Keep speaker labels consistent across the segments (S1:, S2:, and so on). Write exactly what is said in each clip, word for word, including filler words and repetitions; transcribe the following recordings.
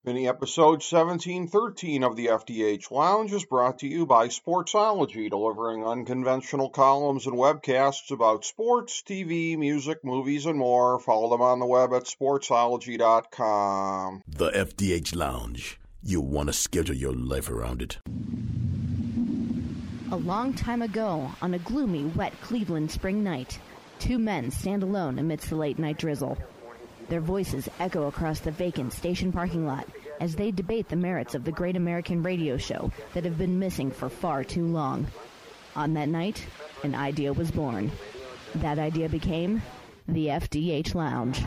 S1: Mini episode seventeen thirteen of the F D H Lounge is brought to you by Sportsology, delivering unconventional columns and webcasts about sports, T V, music, movies, and more. Follow them on the web at sportsology dot com.
S2: The F D H Lounge. You'll want to schedule your life around it.
S3: A long time ago, on a gloomy, wet Cleveland spring night, two men stand alone amidst the late-night drizzle. Their voices echo across the vacant station parking lot as they debate the merits of the great American radio show that have been missing for far too long. On that night, an idea was born. That idea became the F D H Lounge.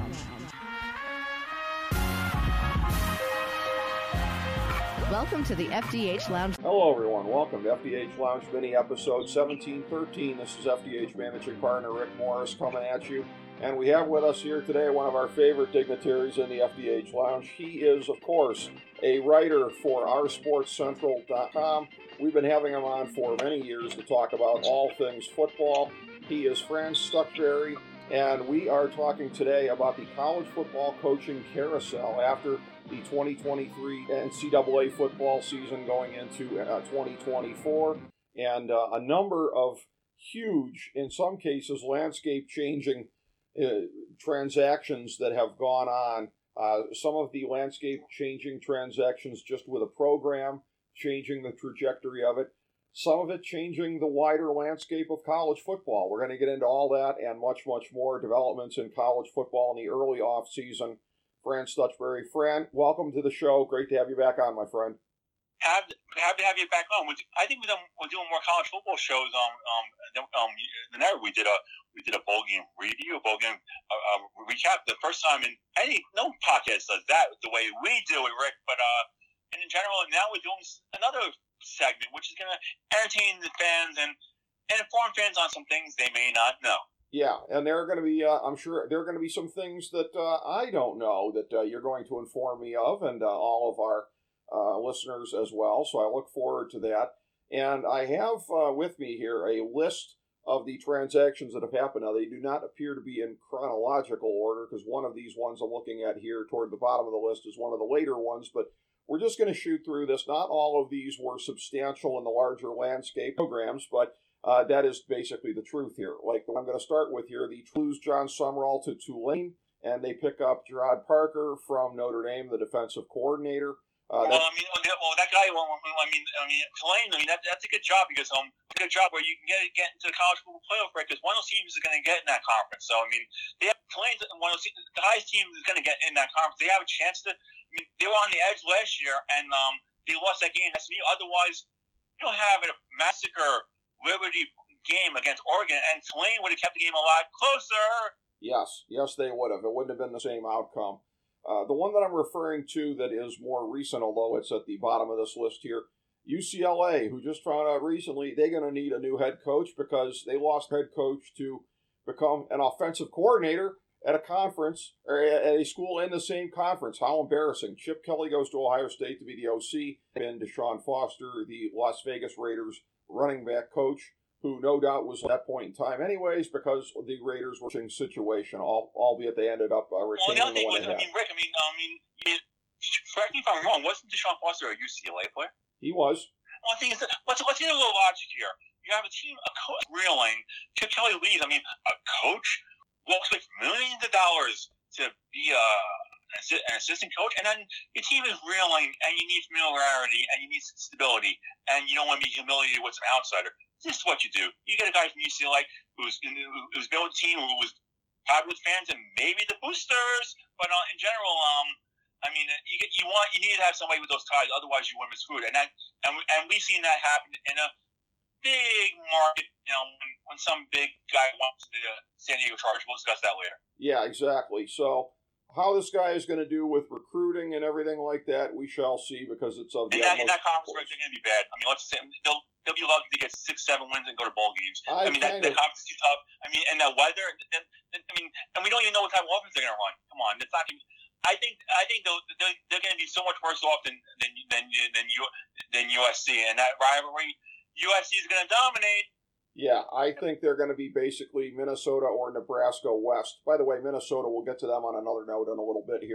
S3: Welcome to the F D H Lounge.
S1: Hello, everyone. Welcome to F D H Lounge Mini episode seventeen thirteen. This is F D H Managing Partner Rick Morris coming at you. And we have with us here today one of our favorite dignitaries in the F D H Lounge. He is, of course, a writer for our sports central dot com. We've been having him on for many years to talk about all things football. He is Fran Stuchbury, and we are talking today about the college football coaching carousel after the twenty twenty-three N C double A football season going into uh, twenty twenty-four, and uh, a number of huge, in some cases, landscape-changing Uh, transactions that have gone on. Uh, some of the landscape-changing transactions just with a program, changing the trajectory of it. Some of it changing the wider landscape of college football. We're going to get into all that and much, much more developments in college football in the early off-season. Fran Stuchbury. Fran, welcome to the show. Great to have you back on, my friend.
S4: Happy, happy to have you back on. I think we're doing more college football shows um, um, um, than ever. We did a we did a bowl game review, a bowl game uh, uh, recap. The first time in any no podcast does that the way we do it, Rick. But uh, and in general, now we're doing another segment, which is going to entertain the fans and, and inform fans on some things they may not know.
S1: Yeah, and there are going to be, uh, I'm sure, there are going to be some things that uh, I don't know that uh, you're going to inform me of, and uh, all of our Uh, listeners as well, so I look forward to that. And I have uh, with me here a list of the transactions that have happened. Now, they do not appear to be in chronological order, because one of these ones I'm looking at here toward the bottom of the list is one of the later ones, but we're just going to shoot through this. Not all of these were substantial in the larger landscape programs, but uh, that is basically the truth here. Like the one I'm going to start with here, the lose John Sumrall to Tulane, and they pick up Gerard Parker from Notre Dame, the defensive coordinator.
S4: Uh, well, I mean, well, that guy. Well, I mean, I mean, Tulane. I mean, that, that's a good job because um, it's a good job where you can get get into the college football playoff, right? Because one of those teams is going to get in that conference. So I mean, they have Tulane's one of those, the highest team is going to get in that conference. They have a chance to. I mean, they were on the edge last year, and um, they lost that game. That's me. Otherwise, you don't have a massacre Liberty game against Oregon, and Tulane would have kept the game a lot closer.
S1: Yes, yes, they would have. It wouldn't have been the same outcome. Uh, the one that I'm referring to that is more recent, although it's at the bottom of this list here, U C L A, who just found out recently they're going to need a new head coach because they lost head coach to become an offensive coordinator at a conference, or at a school in the same conference. How embarrassing. Chip Kelly goes to Ohio State to be the O C, and Deshaun Foster, the Las Vegas Raiders running back coach, who no doubt was at that point in time anyways, because the Raiders were in a situation, albeit they ended up uh, retaining
S4: well, the,
S1: the one
S4: was, I mean, Rick, I mean, I mean, it, correct me if I'm wrong, wasn't Deshaun Foster a U C L A player?
S1: He was.
S4: Well, the thing is, that, let's, let's get a little logic here. You have a team, a coach reeling, Chip Kelly leaves. I mean, a coach walks with millions of dollars to be a, an assistant coach, and then your team is reeling, and you need familiarity, and you need stability, and you don't want to be humiliated with some outsider. This is what you do. You get a guy from U C L A who's who's been with the team, who was popular with fans and maybe the boosters, but uh, in general, um, I mean, you get, you want you need to have somebody with those ties, otherwise you wouldn't be screwed. And that and we, and we've seen that happen in a big market. You know, when, when some big guy wants the San Diego Chargers. We'll discuss that later.
S1: Yeah, exactly. So how this guy is going to do with recruiting and everything like that, we shall see, because it's of the
S4: in that, in that conference, they're going to be bad. I mean, let's say they'll. They'll be lucky to get six, seven wins and go to bowl games.
S1: I,
S4: I mean, that, that conference is too tough. I mean, and that weather. Then, then, I mean, and we don't even know what type of offense they're going to run. Come on, it's not. Gonna, I think. I think they're, they're, they're going to be so much worse off than than than than, U, than U S C, and that rivalry, U S C is going to dominate.
S1: Yeah, I think they're going to be basically Minnesota or Nebraska West. By the way, Minnesota. We'll get to them on another note in a little bit here.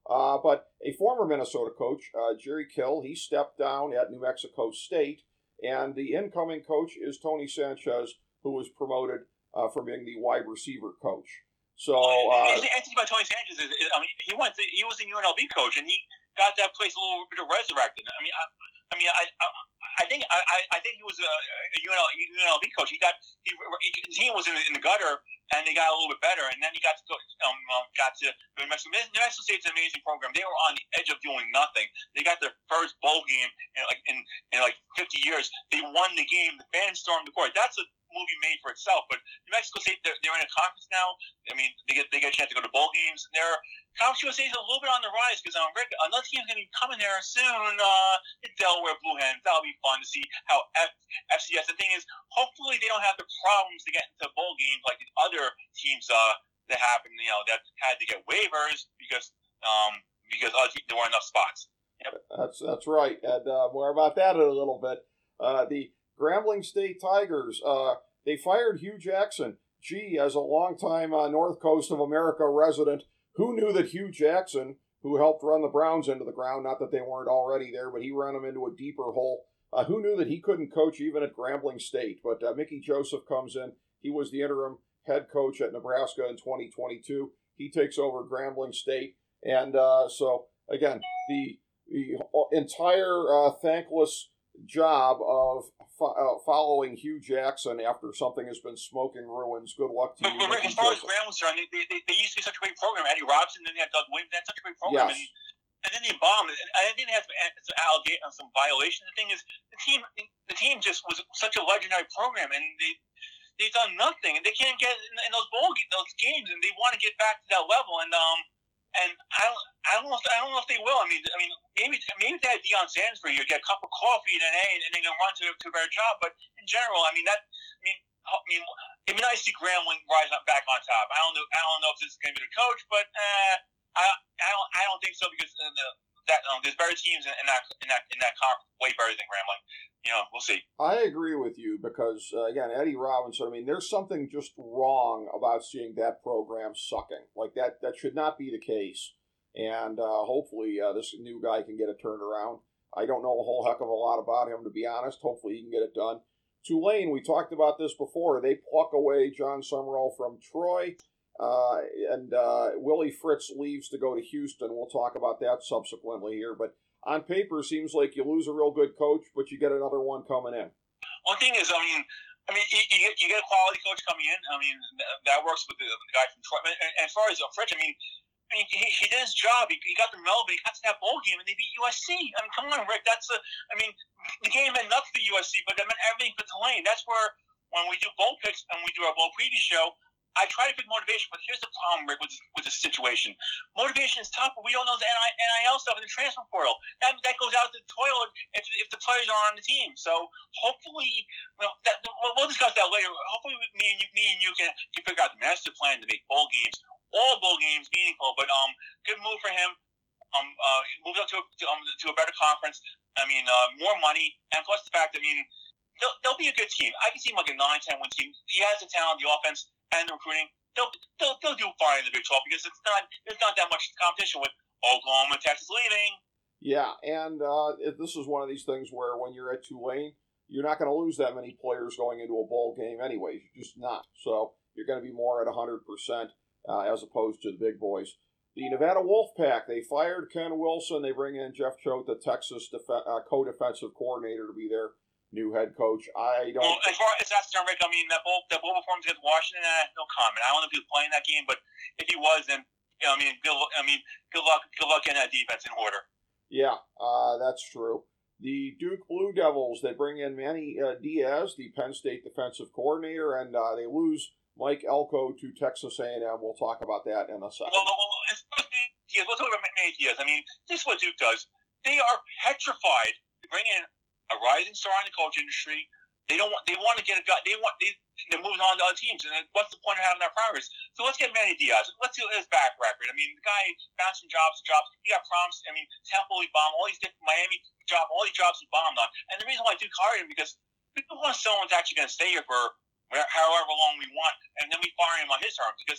S1: Uh, but a former Minnesota coach, uh, Jerry Kill, he stepped down at New Mexico State, and the incoming coach is Tony Sanchez, who was promoted uh, from being the wide receiver coach. So, uh,
S4: the thing about Tony Sanchez is, is, I mean, he went to, he was a U N L V coach, and he got that place a little bit resurrected. I mean, I, I mean, I, I, I think, I, I think he was a, a U N L, U N L V coach. He got, he, he his team was in, in the gutter, and they got a little bit better, and then he got to go, um, got to New Mexico. New Mexico State's an amazing program. They were on the edge of doing nothing. They got their first bowl game in like in, in like fifty years. They won the game. The fans stormed the court. That's a movie made for itself. But New Mexico State, they're, they're in a conference now. I mean, they get they get a chance to go to bowl games. And their Conference U S A is a little bit on the rise because um, Rick, another team's going to be coming there soon. Uh, the Delaware Blue Hens. That'll be fun to see how F, FCS. The thing is, hopefully they don't have the problems to get into bowl games like the other teams uh, that happened. You know, that had to get waivers because um because other teams, there weren't enough spots. Yep.
S1: That's that's right. And uh, more about that in a little bit. Uh, the Grambling State Tigers, uh, they fired Hugh Jackson. Gee, as a longtime uh, North Coast of America resident, who knew that Hugh Jackson, who helped run the Browns into the ground, not that they weren't already there, but he ran them into a deeper hole. Uh, who knew that he couldn't coach even at Grambling State? But uh, Mickey Joseph comes in. He was the interim head coach at Nebraska in twenty twenty-two. He takes over Grambling State. And uh, so, again, the, the entire uh, thankless job of fo- uh, following Hugh Jackson after something has been smoking ruins. Good luck to you.
S4: But, but as far as Grambling's concerned, they, they, they used to be such a great program. Eddie Robinson, then they had Doug Williams. They had such a great program.
S1: Yes.
S4: And, and then they bombed. And I think they had some, some allegation on some violation. The thing is, the team the team just was such a legendary program, and they they've done nothing, and they can't get in, in those bowl those games, and they want to get back to that level. And um. And I don't, I don't know, if, I don't know if they will. I mean, I mean, maybe, maybe they had Deion Sanders for you, get a cup of coffee and an A, and then run to, to a better job. But in general, I mean, that, I mean, I mean, it'd be nice to see Grambling rise up back on top. I don't know, I don't know if this is going to be the coach, but uh, I, I don't, I don't think so because uh, the, that um, there's better teams in, in that, in that, in that conference, way better than Grambling. You know, we'll see.
S1: I agree with you because, uh, again, Eddie Robinson, I mean, there's something just wrong about seeing that program sucking. Like, that that should not be the case. And uh, hopefully uh, this new guy can get it turned around. I don't know a whole heck of a lot about him, to be honest. Hopefully he can get it done. Tulane, we talked about this before. They pluck away John Summerall from Troy. Uh, and uh, Willie Fritz leaves to go to Houston. We'll talk about that subsequently here. But on paper, seems like you lose a real good coach, but you get another one coming in.
S4: One thing is, I mean, I mean, you, you, get, you get a quality coach coming in. I mean, that works with the, the guy from Troy. And, and as far as uh, Fritz, I mean, I mean, he, he did his job. He, he got them relevant. He got to that bowl game, and they beat U S C. I mean, come on, Rick. That's a. I mean, the game meant nothing for U S C, but that meant everything for Tulane. That's where when we do bowl picks and we do our bowl preview show, I try to pick motivation. But here's the problem, Rick, with with this situation. Motivation is tough, but we don't know the N I L stuff in the transfer portal. That that goes out the toilet if if the players are on the team. So hopefully, well, that, we'll, we'll discuss that later. Hopefully, me and you, me and you can can figure out the master plan to make bowl games. All bowl games meaningful, but um, good move for him. Um, uh, moved up to a, to, um, to a better conference. I mean, uh, more money, and plus the fact, I mean, they'll, they'll be a good team. I can see him like a nine ten win team. He has the talent, the offense, and the recruiting. They'll they'll, they'll do fine in the Big twelve because it's not there's not that much competition with Oklahoma and Texas leaving.
S1: Yeah, and uh, it, this is one of these things where when you're at Tulane, you're not going to lose that many players going into a bowl game anyways. You're just not. So you're going to be more at one hundred percent. Uh, as opposed to the big boys. The Nevada Wolfpack, they fired Ken Wilson. They bring in Jeff Choate, the Texas def- uh, co-defensive coordinator, to be their new head coach. I don't...
S4: Well, as far as that's done, Rick, I mean, that bowl, that bowl performance against Washington, eh, no comment. I don't know if he was playing that game, but if he was, then, you know, I mean, good, I mean, good luck good luck getting that defense in order.
S1: Yeah, uh, that's true. The Duke Blue Devils, they bring in Manny uh, Diaz, the Penn State defensive coordinator, and uh, they lose Mike Elko to Texas A and M. We'll talk about that in a second.
S4: Well, well, as far as Diaz, we'll talk about Manny Diaz. I mean, this is what Duke does. They are petrified to bring in a rising star in the college industry. They don't want. They want to get a guy. They want. They, they're moving on to other teams. And what's the point of having that progress? So let's get Manny Diaz. Let's see his back record. I mean, the guy bounced from jobs to jobs. He got promised. I mean, Temple he bombed. All these different Miami job. All these jobs he bombed on. And the reason why Duke hired him because people want someone that's actually going to stay here for however long we want, and then we fire him on his terms because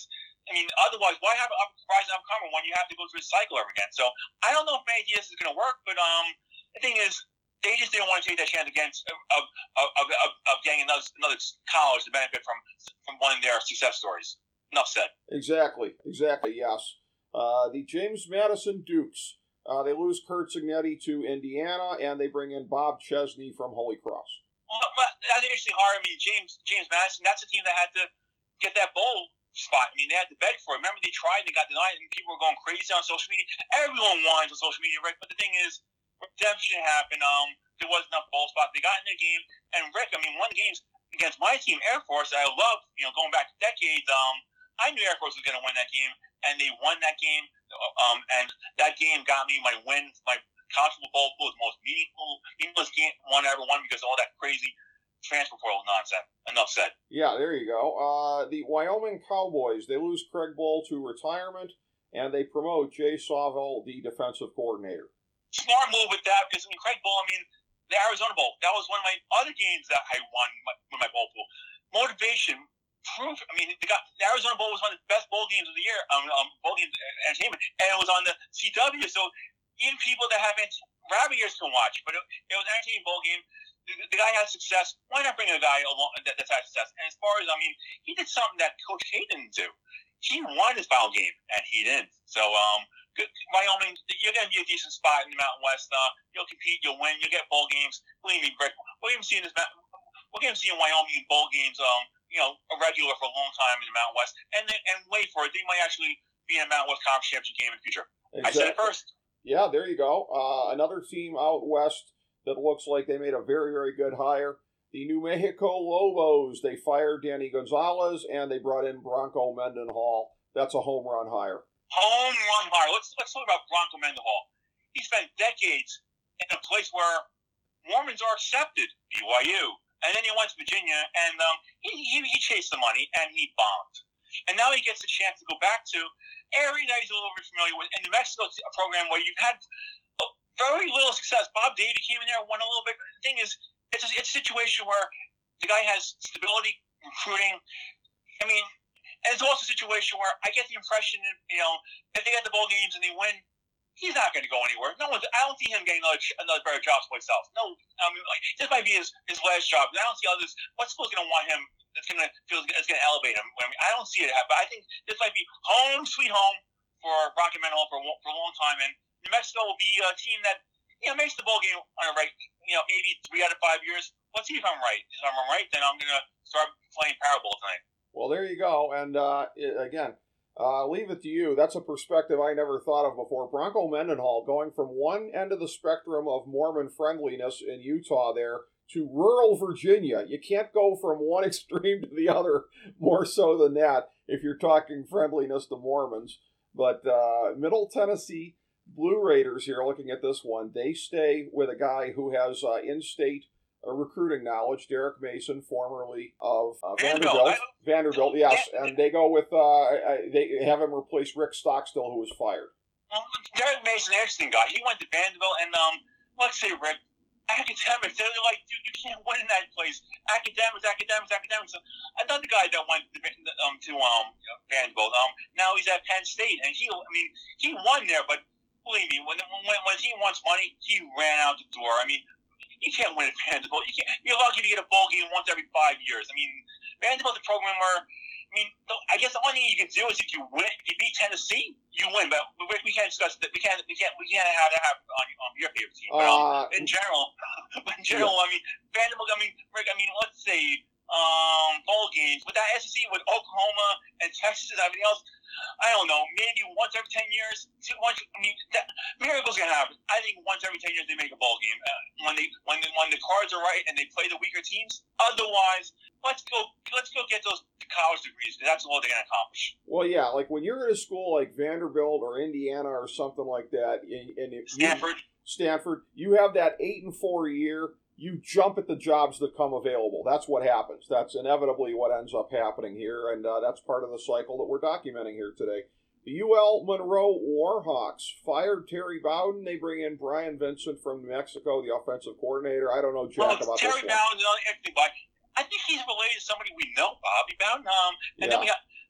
S4: I mean, otherwise, why have a rising upcomer when you have to go through a cycle ever again? So I don't know if Manny Diaz is going to work, but um, the thing is, they just didn't want to take that chance against of of of, of, of getting another another college to benefit from from one of their success stories. Enough said.
S1: Exactly, exactly. Yes, uh, the James Madison Dukes. Uh, they lose Curt Cignetti to Indiana, and they bring in Bob Chesney from Holy Cross.
S4: Well, but that's interesting, hard. I mean, James James Madison. That's a team that had to get that bowl spot. I mean, they had to beg for it. Remember, they tried and they got denied, and people were going crazy on social media. Everyone whines on social media, Rick. But the thing is, redemption happened. Um, there was enough bowl spot. They got in the game, and Rick, I mean, one of the games against my team, Air Force, that I love. You know, going back decades. Um, I knew Air Force was going to win that game, and they won that game. Um, and that game got me my win, my college football bowl was the most meaningful, meaningless game one I ever won because of all that crazy transfer portal nonsense. Enough said.
S1: Yeah, there you go. Uh, the Wyoming Cowboys, they lose Craig Bull to retirement, and they promote Jay Sawville, the defensive coordinator.
S4: Smart move with that because I mean, Craig Bull, I mean, the Arizona Bowl, that was one of my other games that I won with my bowl pool. Motivation, proof. I mean, the, guy, the Arizona Bowl was one of the best bowl games of the year, um, um, bowl games entertainment, and it was on the C W, so even people that haven't rabbit ears can watch, but it, it was an entertaining bowl game. The, the guy had success. Why not bring a guy along that, that's had success? And as far as, I mean, he did something that Coach K didn't do. He won his foul game, and he didn't. So, um, good, Wyoming, you're going to be a decent spot in the Mountain West. Uh, you'll compete, you'll win, you'll get bowl games. Believe me, Rick, we're going to see in this, we're going to see in Wyoming bowl games, um, you know, a regular for a long time in the Mountain West. And and wait for it, they might actually be in a Mountain West Conference Championship game in the future. Exactly. I said it first.
S1: Yeah, there you go. Uh, another team out west that looks like they made a very, very good hire. The New Mexico Lobos, they fired Danny Gonzalez, and they brought in Bronco Mendenhall. That's a home run hire.
S4: Home run hire. Let's let's talk about Bronco Mendenhall. He spent decades in a place where Mormons are accepted, B Y U. And then he went to Virginia, and um, he, he he chased the money, and he bombed. And now he gets a chance to go back to area that he's a little bit familiar with, in New Mexico program where you've had very little success. Bob Davie came in there, won a little bit. The thing is, it's a, it's a situation where the guy has stability, recruiting. I mean, and it's also a situation where I get the impression, that, you know, if they get the bowl games and they win, he's not going to go anywhere. No one's. I don't see him getting another another better job someplace else. No, I mean, like, this might be his, his last job. I don't see others. What's supposed going to want him? That's going to feel it's going to elevate him. I mean, I don't see it happen. But I think this might be home sweet home for Bronco Mendenhall for for a long time. And New Mexico will be a team that, you know, makes the bowl game on a right. You know, maybe three out of five years. Let's see if I'm right. If I'm right, then I'm going to start playing Powerball tonight.
S1: Well, there you go. And uh, again. Uh, leave it to you. That's a perspective I never thought of before. Bronco Mendenhall going from one end of the spectrum of Mormon friendliness in Utah there to rural Virginia. You can't go from one extreme to the other more so than that if you're talking friendliness to Mormons. But uh, Middle Tennessee Blue Raiders here, looking at this one, they stay with a guy who has uh, in-state Uh, recruiting knowledge, Derek Mason, formerly of uh, Vanderbilt. Vanderbilt, Vanderbilt, yes, and they go with uh, they have him replace Rick Stockstill, who was fired.
S4: Well, Derek Mason, an interesting guy. He went to Vanderbilt, and um, let's say Rick, academics. They're like, dude, you can't win in that place. Academics, academics, academics. Another guy that went to, um to um Vanderbilt. Um, now he's at Penn State, and he, I mean, he won there, but believe me, when when when he wants money, he ran out the door. I mean. You can't win at Vanderbilt. You can't, you're lucky to get a bowl game once every five years. I mean, Vanderbilt's a program where, I mean, I guess the only thing you can do is if you win, if you beat Tennessee, you win. But we can't discuss that. We can't. We can't. We can't have that happen on, on your favorite team. But um, uh, in general, in general, yeah. I mean, Vanderbilt. I mean, Rick. I mean, let's say um, bowl games with that S E C, with Oklahoma and Texas and everything else. I don't know, maybe once every ten years. Once, I mean, that, miracles can happen. I think once every ten years they make a ball game uh, when they when the, when the cards are right and they play the weaker teams. Otherwise, let's go let's go get those college degrees because that's all they're gonna accomplish.
S1: Well, yeah, like when you're at a school like Vanderbilt or Indiana or something like that, and, and if
S4: Stanford,
S1: you, Stanford, you have that eight and four year. You jump at the jobs that come available. That's what happens. That's inevitably what ends up happening here, and uh, that's part of the cycle that we're documenting here today. The U L Monroe Warhawks fired Terry Bowden. They bring in Brian Vincent from New Mexico, the offensive coordinator. I don't know jack
S4: well,
S1: about
S4: Terry
S1: this
S4: Bowden, interesting guy. I think he's related to somebody we know, Bobby Bowden. Um, and
S1: yeah.
S4: then we got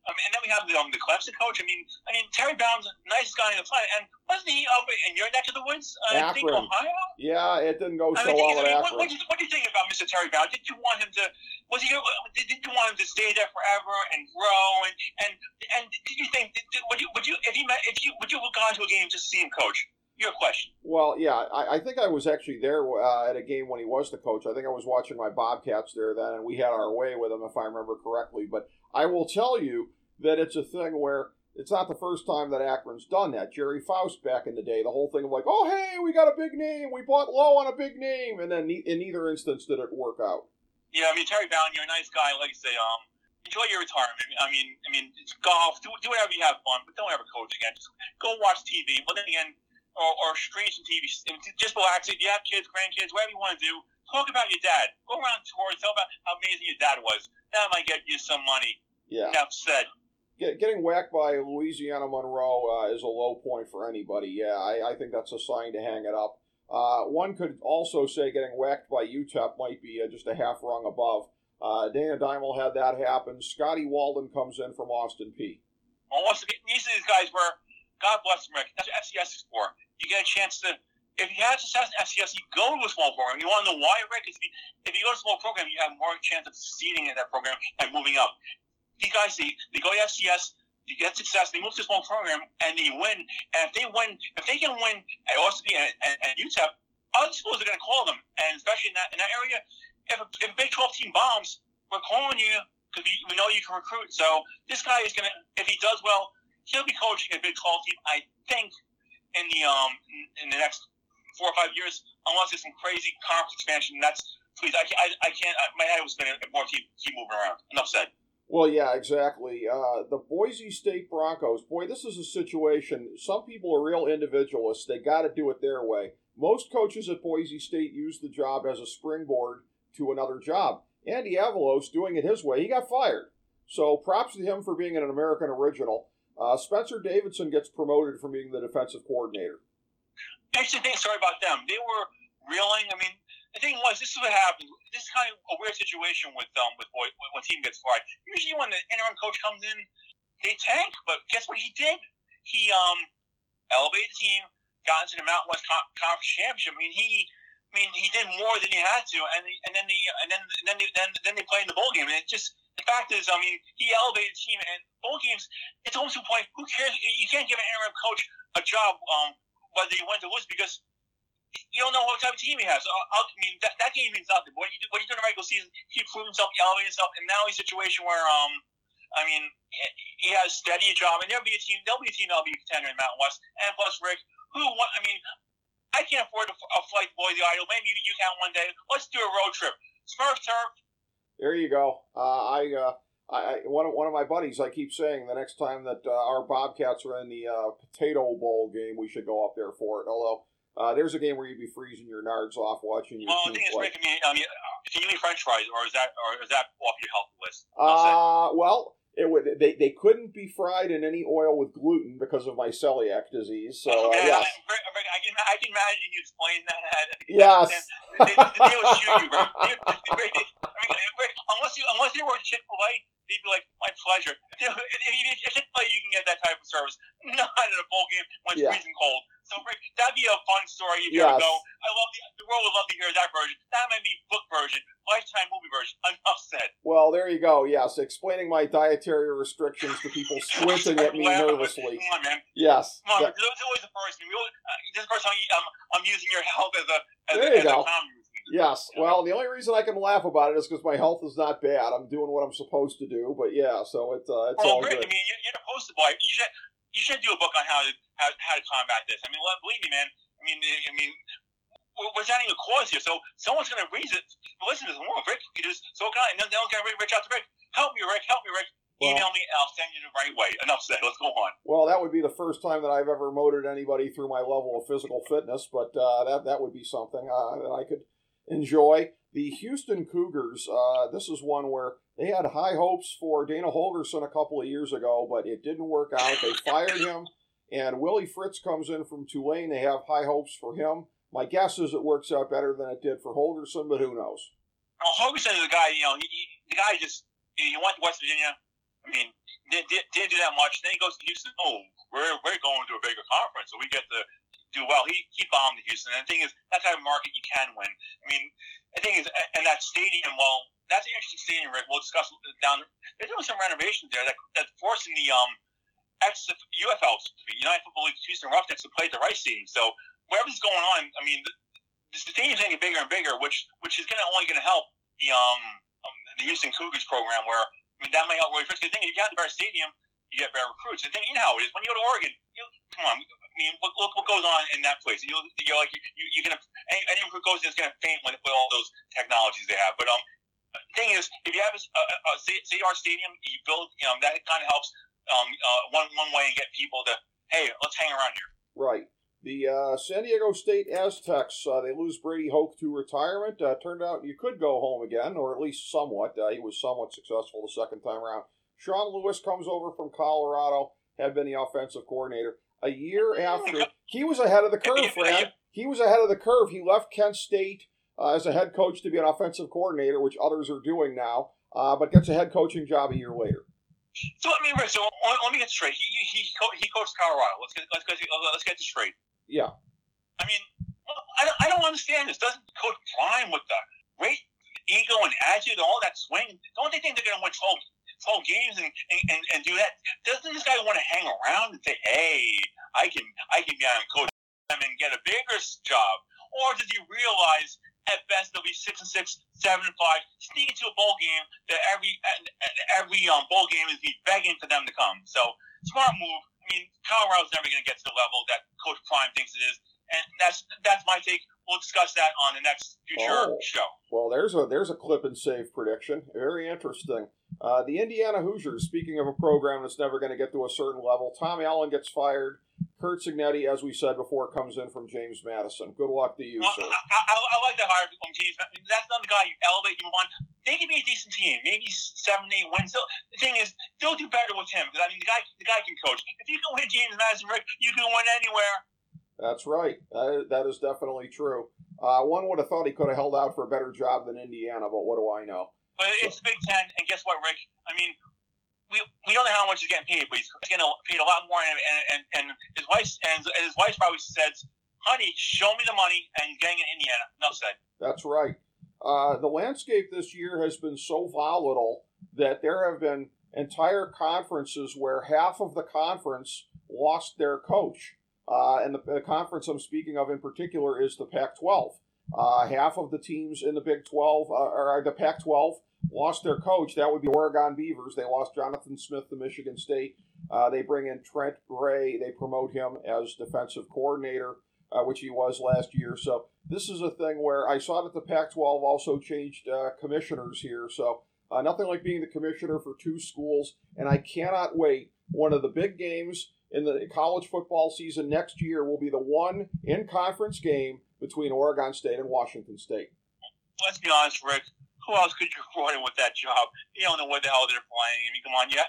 S4: I mean, and then we have the, um, the Clemson coach. I mean, I mean Terry Bowden's the nicest guy on the planet, and wasn't he up in your neck of the woods? Uh, I think Ohio.
S1: Yeah, it didn't go
S4: I
S1: so
S4: mean,
S1: well
S4: I
S1: at
S4: mean,
S1: Akron.
S4: what, what, do you, what do you think about Mister Terry Bowden? Did you want him to? Was he? Did, did you want him to stay there forever and grow? And and and did you think? Did, would you? Would you? If he met? If you? Would you have gone to a game just to see him coach? Your question.
S1: Well, yeah, I, I think I was actually there uh, at a game when he was the coach. I think I was watching my Bobcats there then, and we had our way with him, if I remember correctly. But I will tell you that it's a thing where it's not the first time that Akron's done that. Jerry Faust back in the day, the whole thing of like, oh, hey, we got a big name. We bought low on a big name. And then ne- in neither instance did it work out.
S4: Yeah, I mean, Terry Bowden, you're a nice guy. Like I say, um, enjoy your retirement. I mean, I mean, it's golf. Do, do whatever you have fun, but don't ever coach again. Just go watch T V. But then again, Or, or stream some T V. Just relax. If you have kids, grandkids, whatever you want to do, talk about your dad. Go around tours, tell about how amazing your dad was. That might get you some money.
S1: Yeah.
S4: Enough said.
S1: Get, getting whacked by Louisiana Monroe uh, is a low point for anybody. Yeah, I, I think that's a sign to hang it up. Uh, one could also say getting whacked by U T E P might be uh, just a half rung above. Uh, Dana Dimel had that happen. Scotty Walden comes in from Austin Peay.
S4: Almost, these are these guys where, God bless America, that's what F C S is for. You get a chance to, if you had success in F C S, you go to a small program. You want to know why, Rick? Because if you, if you go to a small program, you have more chance of succeeding in that program and moving up. These guys, they, they go to F C S, they get success, they move to a small program, and they win. And if they win, if they can win at Austin Peay and, and, and U T E P, other schools are going to call them. And especially in that, in that area, if a, if a Big twelve team bombs, we're calling you because we, we know you can recruit. So this guy is going to, if he does well, he'll be coaching a Big twelve team, I think, in the um in the next four or five years, unless there's some crazy conference expansion. That's please, I, I, I can't. My head was spinning. More keep keep moving around. Enough said.
S1: Well, yeah, exactly. Uh, the Boise State Broncos. Boy, this is a situation. Some people are real individualists. They got to do it their way. Most coaches at Boise State use the job as a springboard to another job. Andy Avalos doing it his way. He got fired. So props to him for being an American original. Uh, Spencer Davidson gets promoted from being the defensive coordinator.
S4: Interesting thing, sorry about them. They were reeling. I mean, the thing was, this is what happened. This is kind of a weird situation with um with boy, when a team gets fired. Usually, when the interim coach comes in, they tank. But guess what he did? He um elevated the team, got into the Mountain West Con- Conference Championship. I mean, he, I mean, he did more than he had to, and and then the and then and then they, then then they play in the bowl game, and it just. The fact is, I mean, he elevated the team, and bowl games, it's almost to a point, who cares? You can't give an interim coach a job um, whether he wins or lose because you don't know what type of team he has. So, I mean, that, that game means nothing. What you what you do in the regular season, he proved himself, he elevated himself, and now he's in a situation where, um, I mean, he has steady a job, and there'll be a team, there'll be a team that'll be a contender in Mountain West, and plus Rick, who, I mean, I can't afford a, a flight to Boise, Idaho. Maybe you can one day. Let's do a road trip. Smurf turf.
S1: There you go. Uh, I, uh, I, one of one of my buddies, I keep saying the next time that uh, our Bobcats are in the uh, Potato Bowl game, we should go up there for it. Although uh, there's a game where you'd be freezing your nards off watching your
S4: well,
S1: team
S4: the thing
S1: play.
S4: is, Rick, I mean, I mean, can you eat French fries, or is that or is that off your health list?
S1: Uh, well, it would. They, they couldn't be fried in any oil with gluten because of my celiac disease. So uh,
S4: okay,
S1: yes.
S4: I, I, I, can, I can imagine you explain that.
S1: Yes.
S4: They, they, they would shoot you, bro. They, they, they, I mean, unless you unless you work at Chick-fil-A, they'd be like, my pleasure. If, if Chick-fil-A, you can get that type of service. Not at a bowl game when it's
S1: Yeah.
S4: freezing cold. So, Rick, that'd be a fun story if you
S1: Yes.
S4: ever go. I love the, the world would love to hear that version. That might be book version, lifetime movie version. Enough said.
S1: Well, there you go. Yes, explaining my dietary restrictions to people squinting at me nervously.
S4: Come on, man.
S1: Yes.
S4: Come on,
S1: That-
S4: there's always a first. We always, uh, this is the first time I'm, I'm using your health as a as,
S1: There
S4: a,
S1: you
S4: as
S1: go.
S4: a comedy routine.
S1: Yes. Well, the only reason I can laugh about it is because my health is not bad. I'm doing what I'm supposed to do. But yeah, so it's uh, it's
S4: Well,
S1: all
S4: Rick,
S1: good.
S4: I mean, you're, you're the poster boy. You should you should do a book on how to how, how to combat this. I mean, well, believe me, man. I mean, I mean, we're setting a cause here, so someone's going to read it. Listen to this. Well, Rick, you just so kind, and then they're going to reach out to Rick. Help me, Rick. Help me, Rick.
S1: Well,
S4: Email me, and I'll send you the right way. Enough said. Let's go on.
S1: Well, that would be the first time that I've ever motored anybody through my level of physical fitness, but uh, that that would be something uh, that I could enjoy. The Houston Cougars, uh, this is one where they had high hopes for Dana Holgerson a couple of years ago, but it didn't work out. They fired him, and Willie Fritz comes in from Tulane. They have high hopes for him. My guess is it works out better than it did for Holgerson, but who knows?
S4: Well, Holgerson is a guy, you know, he, he, the guy just, he went to West Virginia. I I mean, didn't, didn't do that much. Then he goes to Houston. Oh, we're we're going to a bigger conference, so we get to do well. He he bombed Houston. And the thing is, that kind of market you can win. I mean, the thing is, and that stadium, well, that's an interesting stadium, Rick. We'll discuss down. They're doing some renovations there that that's forcing the um ex U F L, United Football League Houston Roughnecks to play at the right stadium. So whatever's going on, I mean, the, the stadium's getting bigger and bigger, which which is gonna only going to help the um, um the Houston Cougars program. Where I mean, that might help really fix the thing. If you have the better stadium, you get better recruits. The thing, you know how it is when you go to Oregon. You, come on, I mean, look, look what goes on in that place. You, you're like you, you're gonna any, any recruit goes in is gonna faint with, with all those technologies they have. But um, the thing is, if you have a, a, a C R stadium, you build, you know, that kind of helps um uh, one one way and get people to, hey, let's hang around here.
S1: Right. The uh, San Diego State Aztecs, uh, they lose Brady Hoke to retirement. Uh, turned out you could go home again, or at least somewhat. Uh, he was somewhat successful the second time around. Sean Lewis comes over from Colorado, had been the offensive coordinator. A year after, he was ahead of the curve, Fran. He was ahead of the curve. He left Kent State uh, as a head coach to be an offensive coordinator, which others are doing now, uh, but gets a head coaching job a year later.
S4: So I mean, Rick, so let, let me get straight. He he he coached Colorado. Let's get let's get let's get this straight.
S1: Yeah.
S4: I mean, I don't, I don't understand this. Doesn't Coach Prime with the great ego and attitude, all that swing? Don't they think they're going to win twelve, twelve games and, and, and do that? Doesn't this guy want to hang around and say, "Hey, I can I can be on Coach Prime and get a bigger job"? Or does he realize at best they'll be six and six, seven and five, sneak into a bowl game that every every um, bowl game is be begging for them to come? So smart move. I mean, Colorado's never going to get to the level that Coach Prime thinks it is, and that's that's my take. We'll discuss that on the next future
S1: oh.
S4: show.
S1: Well, there's a there's a clip and save prediction. Very interesting. Uh, the Indiana Hoosiers, speaking of a program that's never going to get to a certain level, Tom Allen gets fired. Kurt Cignetti, as we said before, comes in from James Madison. Good luck to you,
S4: well,
S1: sir.
S4: I, I, I like the hire from James Madison. That's not the guy you elevate, you move on. They can be a decent team, maybe seven, eight wins. So the thing is, they'll do better with him because I mean, the guy, the guy can coach. If you can win James Madison, Rick, you can win anywhere.
S1: That's right. That, that is definitely true. Uh, one would have thought he could have held out for a better job than Indiana, but what do I know?
S4: But it's Big Ten, and guess what, Rick? I mean, we we don't know how much he's getting paid, but he's getting paid a lot more. And and, and his wife and his wife probably says, "Honey, show me the money," and he's getting it in Indiana. Enough said.
S1: That's right. Uh, the landscape this year has been so volatile that there have been entire conferences where half of the conference lost their coach. Uh, and the, the conference I'm speaking of in particular is the Pac twelve. Uh, half of the teams in the Big twelve, uh, or the Pac twelve, lost their coach. That would be Oregon Beavers. They lost Jonathan Smith to Michigan State. Uh, they bring in Trent Gray. They promote him as defensive coordinator, uh, which he was last year. So this is a thing where I saw that the Pac twelve also changed uh, commissioners here. So uh, nothing like being the commissioner for two schools. And I cannot wait. One of the big games in the college football season next year will be the one in-conference game between Oregon State and Washington State.
S4: Let's be honest, Rick. Who else could you afford with that job? You don't know what the hell they're playing. I mean, come on, yeah.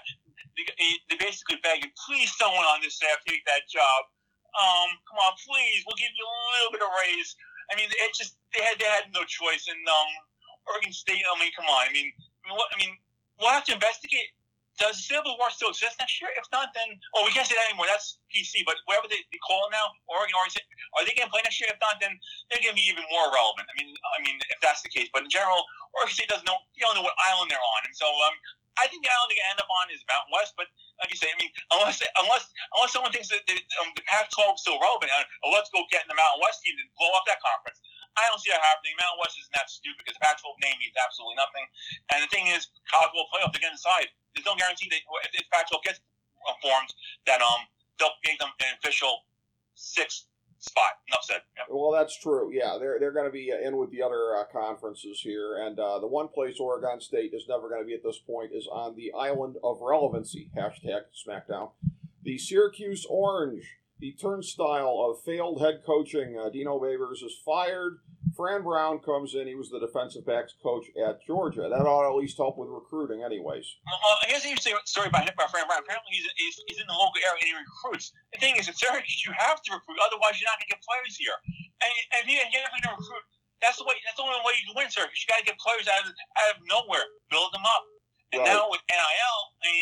S4: They basically begging, please, someone on this staff take that job. Um, come on, please, we'll give you a little bit of raise. I mean, it just they had they had no choice. And um, Oregon State. I mean, come on. I mean, I mean, what, I mean, we'll have to investigate. Does Civil War still exist next year? If not, then oh, we can't say that anymore. That's P C. But whatever they, they call it now, Oregon, Oregon State, are they going to play next year? If not, then they're going to be even more relevant. I mean, I mean, if that's the case. But in general, Oregon State doesn't know. You don't know what island they're on, and so um, I think the island they're going to end up on is Mountain West. But like you say, I mean, unless unless unless someone thinks that the, um, the Pac twelve is still relevant, uh, well, let's go get in the Mountain West team and blow up that conference. I don't see that happening. Mountain West isn't that stupid because the Pac twelve name means absolutely nothing. And the thing is, college football playoff, they're going to decide. There's no guarantee that if the Pac twelve gets formed, that um they'll make them an official sixth spot. Enough said. Yep.
S1: Well, that's true. Yeah, they're they're going to be in with the other uh, conferences here, and uh, the one place Oregon State is never going to be at this point is on the island of relevancy. Hashtag SmackDown. The Syracuse Orange, the turnstile of failed head coaching. Uh, Dino Babers is fired. Fran Brown comes in. He was the defensive backs coach at Georgia. That ought to at least help with recruiting anyways.
S4: Well, here's an interesting story about him, about Fran Brown. Apparently he's, he's, he's in the local area and he recruits. The thing is, in Syracuse, you have to recruit. Otherwise, you're not going to get players here. And, and if you're never going to recruit, that's the way. That's the only way you can win Syracuse. You got to get players out of, out of nowhere. Build them up. And
S1: right.
S4: now with N I L, I mean,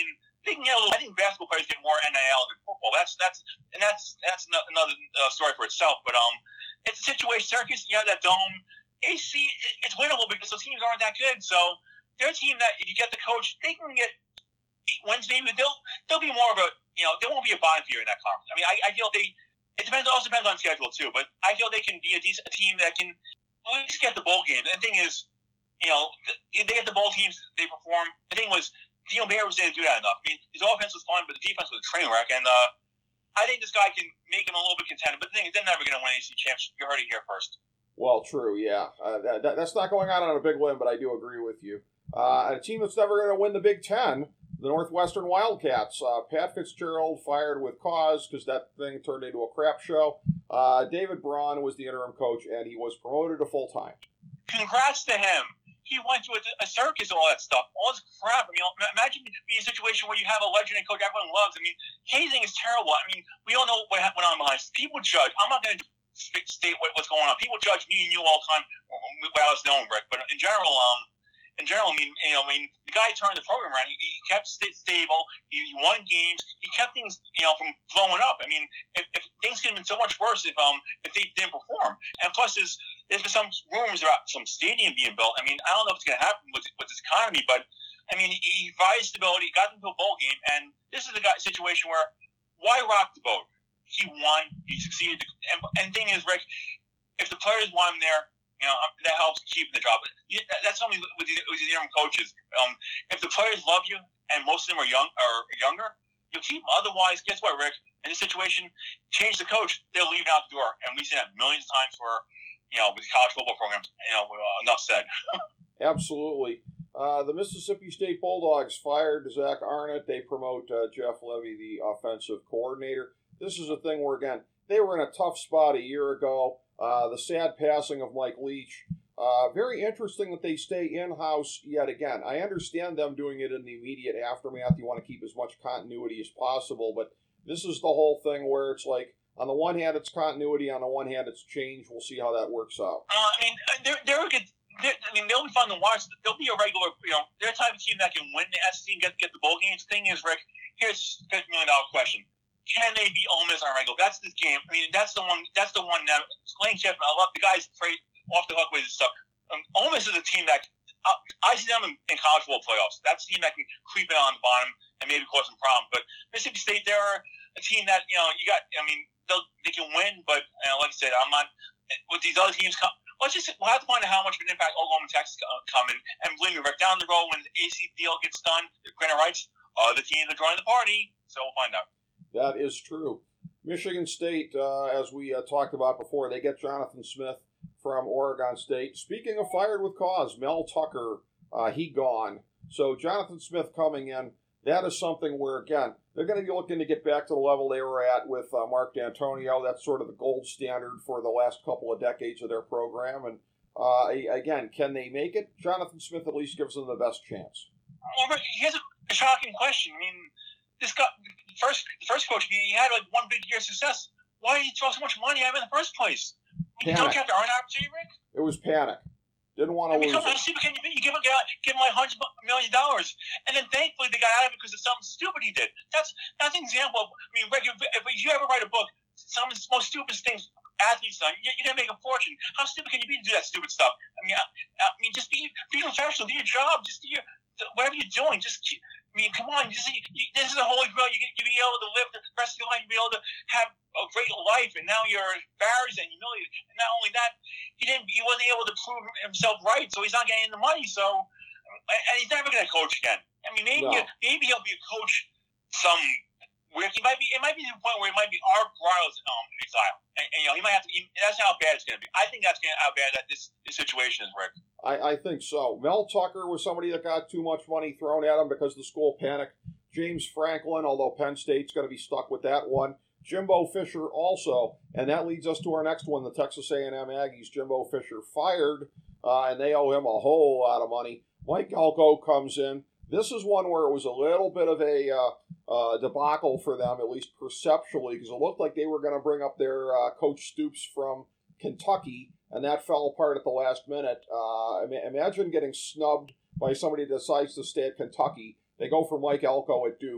S4: they can get a little. I think basketball players get more N I L than football. That's that's and that's that's another uh, story for itself. But um, it's a situation. Syracuse, you have that dome. A C, it's winnable because those teams aren't that good. So they're a team that if you get the coach, they can get wins. Maybe they'll they'll be more of a you know they won't be a bottom feeder in that conference. I mean, I, I feel they. It depends. Also depends on schedule too. But I feel they can be a decent a team that can at least get the bowl game. And the thing is, you know, they get the bowl teams. They perform. The thing was, Dino Bears didn't do that enough. I mean, his offense was fun, but the defense was a train wreck. And uh, I think this guy can make him a little bit contented. But the thing is, they're never going to win A C championship. You heard it here first.
S1: Well, true, yeah. Uh, that, that, that's not going out on a big limb, but I do agree with you. Uh, a team that's never going to win the Big Ten, the Northwestern Wildcats. Uh, Pat Fitzgerald fired with cause because that thing turned into a crap show. Uh, David Braun was the interim coach, and he was promoted to full-time.
S4: Congrats to him. He went to a, a circus and all that stuff. All this crap. I mean, imagine being in a situation where you have a legendary coach everyone loves. I mean, hazing is terrible. I mean, we all know what went on behind. People judge. I'm not going to state what, what's going on. People judge me and you all the time without us knowing, Rick. But in general, um, in general, I mean, you know, I mean, the guy turned the program around. He, he kept it stable. He, he won games. He kept things, you know, from blowing up. I mean, if, if things could have been so much worse if um if they didn't perform. And plus, there's there's been some rumors about some stadium being built. I mean, I don't know if it's going to happen with with this economy, but I mean, he, he provided stability, got them to a bowl game, and this is a guy situation where why rock the boat? He won. He succeeded. And, and the thing is, Rick, if the players want him there, you know, that helps keep the job. That's something with the, with the interim coaches. Um, if the players love you, and most of them are young or younger, you'll keep them. Otherwise, guess what, Rick? In this situation, change the coach, they'll leave out the door. And we've seen that millions of times for, you know, with college football programs. You know, uh, enough said.
S1: Absolutely. Uh, the Mississippi State Bulldogs fired Zach Arnott. They promote uh, Jeff Levy, the offensive coordinator. This is a thing where, again, they were in a tough spot a year ago. Uh, the sad passing of Mike Leach. Uh, very interesting that they stay in-house yet again. I understand them doing it in the immediate aftermath. You want to keep as much continuity as possible, but this is the whole thing where it's like, on the one hand, it's continuity. On the one hand, it's change. We'll see how that works out.
S4: Uh, I mean, they're, they're a good... They're, I mean, they'll be fun to watch. They'll be a regular, you know, they're the type of team that can win the S E C and get, get the bowl games. The thing is, Rick, here's the fifty million dollars question. Can they be Ole Miss on regular? That's this game. I mean, that's the one. That's the one that Lane Kiffin. I love the guy's afraid off the hook with his stuff. Um, Ole Miss is a team that uh, I see them in, in college football playoffs. That's a team that can creep in on the bottom and maybe cause some problems. But Mississippi State, they're a team that you know you got. I mean, they they can win, but uh, like I said, I'm not with these other teams. Come, let's just we'll have to find out how much of an impact Oklahoma and Texas uh, come in. And believe me, right down the road when the A C deal gets done, the Granite Rights, uh, the teams are joining the party. So we'll find out.
S1: That is true. Michigan State, uh, as we uh, talked about before, they get Jonathan Smith from Oregon State. Speaking of fired with cause, Mel Tucker, uh, he gone. So Jonathan Smith coming in, that is something where, again, they're going to be looking to get back to the level they were at with uh, Mark D'Antonio. That's sort of the gold standard for the last couple of decades of their program. And, uh, again, can they make it? Jonathan Smith at least gives them the best chance.
S4: Well, Rick, here's a shocking question. I mean, this guy, first, first coach, he had like one big year of success. Why did he throw so much money at him in the first place? You don't you have to earn an opportunity, Rick?
S1: It was panic. Didn't want to
S4: I mean,
S1: lose
S4: come
S1: it.
S4: on, see, can you, you give him, give him like hundred million dollars, and then thankfully they got out of it because of something stupid he did. That's that's an example of. I mean, Rick, if, if you ever write a book, some of the most stupid things athletes done, you, you're gonna make a fortune. How stupid can you be to do that stupid stuff? I mean, I, I mean, just be be professional, do your job, just do your whatever you're doing. Just keep, I mean, come on, just, you, this is a holy grail. You you be able to live the rest of your life, you be able to have a great life, and now you're embarrassed and humiliated. And not only that, he didn't, he wasn't able to prove himself right, so he's not getting the money. So, and he's never going to coach again. I mean, maybe
S1: No.
S4: maybe he'll be a coach some where he might be. It might be to the point where it might be Art Briles um, exile, and, and you know he might have to. He, that's how bad it's going to be. I think that's gonna, how bad that this, this situation is, Rick.
S1: I, I think so. Mel Tucker was somebody that got too much money thrown at him because the school panicked. James Franklin, although Penn State's going to be stuck with that one. Jimbo Fisher also, and that leads us to our next one, the Texas A and M Aggies. Jimbo Fisher fired, uh, and they owe him a whole lot of money. Mike Elko comes in. This is one where it was a little bit of a uh, uh, debacle for them, at least perceptually, because it looked like they were going to bring up their uh, Coach Stoops from Kentucky, and that fell apart at the last minute. Uh, imagine getting snubbed by somebody that decides to stay at Kentucky. They go for Mike Elko at Duke.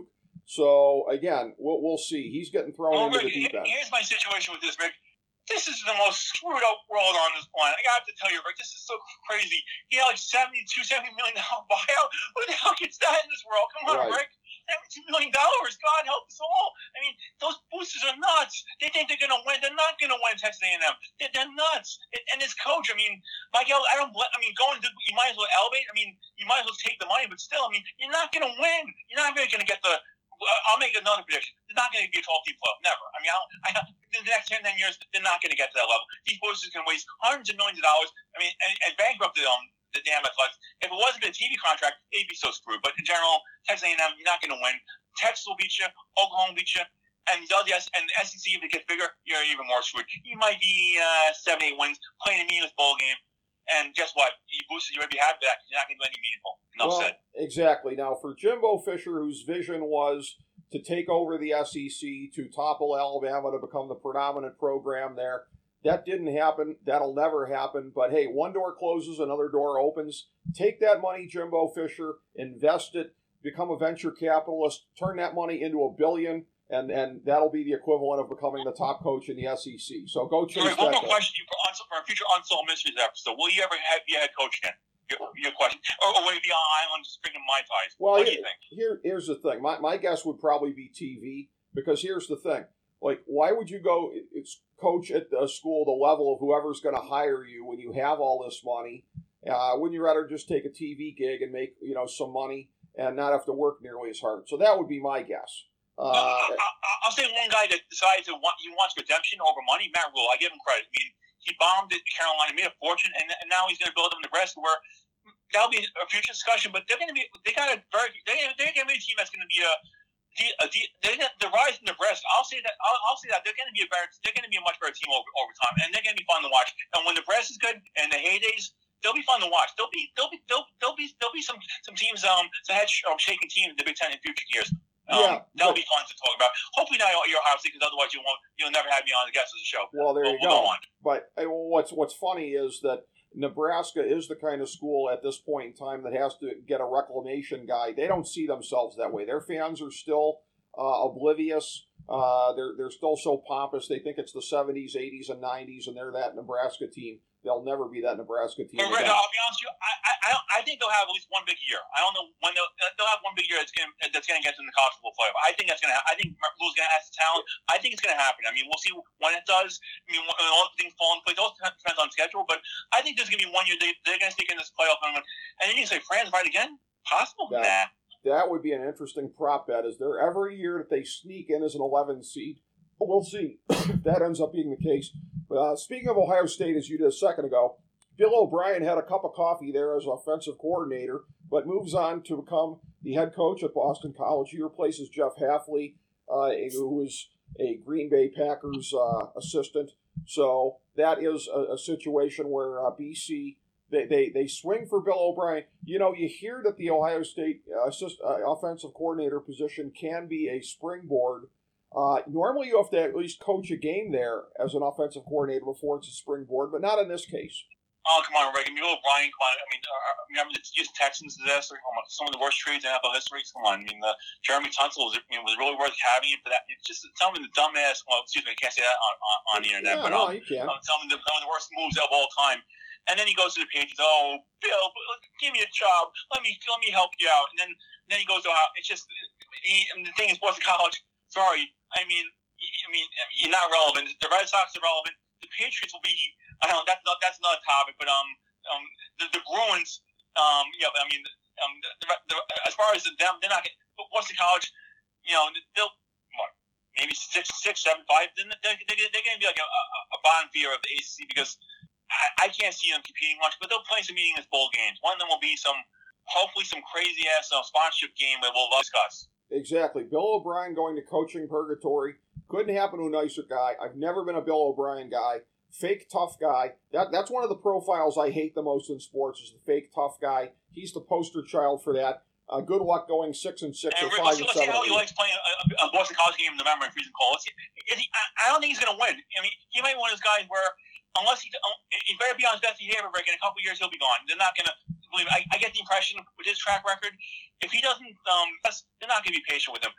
S1: So again, we'll we'll see. He's getting thrown
S4: well,
S1: into
S4: Rick,
S1: the deep end.
S4: Here's my situation with this, Rick. This is the most screwed up world on this planet. I have to tell you, Rick, this is so crazy. He had like seventy-two, seventy million dollars buyout. Who the hell gets that in this world? Come on,
S1: Right.
S4: Rick. seventy-two million dollars. God help us all. I mean, those boosters are nuts. They think they're going to win. They're not going to win Texas A and M. They're, they're nuts. And his coach, I mean, Michael, I don't, I mean, going to, you might as well elevate. I mean, you might as well take the money, but still, I mean, you're not going to win. You're not really going to get the, I'll make another prediction. They're not going to be a twelve team club. Never. I mean, I, I, in the next ten, ten years, they're not going to get to that level. These boosters can waste hundreds of millions of dollars. I mean, and, and bankrupt them. Um, the damn Athletics. If it wasn't a T V contract, they'd be so screwed. But in general, Texas A and M, you're not going to win. Texas will beat you. Oklahoma will beat you. And the and the S E C, if it gets bigger, you're even more screwed. You might be uh, seven, eight wins, playing a meaningless bowl game. And guess what? You boosted, you already have that. You're not going to do anything meaningful. Enough
S1: Well,
S4: said.
S1: exactly. Now, for Jimbo Fisher, whose vision was to take over the S E C, to topple Alabama to become the predominant program there, that didn't happen. That'll never happen. But hey, one door closes, another door opens. Take that money, Jimbo Fisher, invest it, become a venture capitalist, turn that money into a billion, and, and that'll be the equivalent of becoming the top coach in the S E C. So go chase
S4: Right,
S1: that.
S4: one more
S1: goal.
S4: question for, for a future Unsolved Mysteries episode. Will you ever have be a head coach again? Your, your question. Or, or will you be on island just drinking Mai Tais?
S1: Well,
S4: What do
S1: here,
S4: you think?
S1: here, here's the thing. My, my guess would probably be T V, because here's the thing. Like, why would you go it's coach at a school the level of whoever's going to hire you when you have all this money? Uh, wouldn't you rather just take a T V gig and make, you know, some money and not have to work nearly as hard? So that would be my guess. Uh,
S4: I, I, I'll say one guy that decided to want, he wants redemption over money, Matt Rule. I give him credit. I mean, he bombed at Carolina, made a fortune, and, and now he's going to build up in Nebraska, where that'll be a future discussion. But they're going to be, they got a very, they're, they're going to be a team that's going to be a, a, a they're gonna, the rise in Nebraska. I'll say that. I'll, I'll say that they're going to be a better, they're going to be a much better team over, over time, and they're going to be fun to watch. And when Nebraska's good and the heydays, they'll be fun to watch. There'll be, there'll be, there'll, there'll be, there'll be some, some teams, um, some head um, shaking teams in the Big Ten in future years. Um,
S1: Yeah,
S4: that'll
S1: but-
S4: be fun to talk about. Hopefully not your Ohio State, because otherwise you won't, you'll never have me on the guest of the show.
S1: well, there
S4: We'll-
S1: you
S4: we'll
S1: go.
S4: on.
S1: But uh, what's what's funny is that Nebraska is the kind of school at this point in time that has to get a reclamation guy. They don't see themselves that way. Their fans are still uh, oblivious. Uh, they're they're still so pompous. They think it's the seventies, eighties, and nineties, and they're that Nebraska team. They'll never be that Nebraska team
S4: But Rick,
S1: again.
S4: I'll be honest with you. I, I, I, don't, I think they'll have at least one big year. I don't know when they'll, they'll have one big year that's going to that's going to get them in the college football playoff. I think that's going to. I think Lou's going to have the talent. I think it's going to happen. I mean, we'll see when it does. I mean, when all things fall into place. It all depends on schedule. But I think there's going to be one year they, they're going to sneak in this playoff and, and then you can say France right again. Possible?
S1: Yeah.
S4: Nah.
S1: That would be an interesting prop bet. Is there ever a year that they sneak in as an eleven seed? We'll see if that ends up being the case. Uh, speaking of Ohio State, as you did a second ago, Bill O'Brien had a cup of coffee there as offensive coordinator, but moves on to become the head coach at Boston College. He replaces Jeff Hafley, uh, who is a Green Bay Packers uh, assistant. So that is a, a situation where uh, B C, they, they, they swing for Bill O'Brien. You know, you hear that the Ohio State uh, assist, uh, offensive coordinator position can be a springboard. Uh, normally you have to at least coach a game there as an offensive coordinator before it's a springboard, but not in this case.
S4: Oh, come on, Rick. I mean, Bill O'Brien, come on. I mean, uh, remember the Houston Texans disaster? Some of the worst trades in N F L history. Come on. I mean, the Jeremy Tunsil was, you know, was really worth having for that. It's just some of the dumbass, well, excuse me, I can't say that on, on, on the internet,
S1: Yeah,
S4: but
S1: no,
S4: um,
S1: you can.
S4: um, some, of the, some of the worst moves of all time. And then he goes to the Patriots. Oh, Bill, give me a job. Let me let me help you out. And then then he goes out. It's just he, and the thing is, Boston College. Sorry, I mean, I mean, you're not relevant. The Red Sox are relevant. The Patriots will be. I don't know. That's not. That's another topic. But um, um, the, the Bruins. Um, yeah. But I mean, um, the, the, as far as them, they're not. But Boston College, you know, they'll what, maybe six, six, seven, five. Then they're, they're, they're going to be like a, a bottom feeder of the A C C because I, I can't see them competing much. But they'll play some meaningless bowl games. One of them will be some, hopefully, some crazy ass uh, sponsorship game that we'll discuss.
S1: Exactly. Bill O'Brien going to coaching purgatory. Couldn't happen to a nicer guy. I've never been a Bill O'Brien guy. Fake tough guy. That That's one of the profiles I hate the most in sports is the fake tough guy. He's the poster child for that. Uh, good luck going six and six
S4: And
S1: or
S4: Rick,
S1: five
S4: let's,
S1: and
S4: let's see
S1: seven.
S4: how he likes playing a, a Boston College game in November in freezing cold. Let's see, is he, I, I don't think he's going to win. I mean, he might be one of those guys where unless he, he better be on his best behavior, Rick. In a couple of years, he'll be gone. They're not going to believe it. I, I get the impression with his track record, if he doesn't, um, they're not going to be patient with him.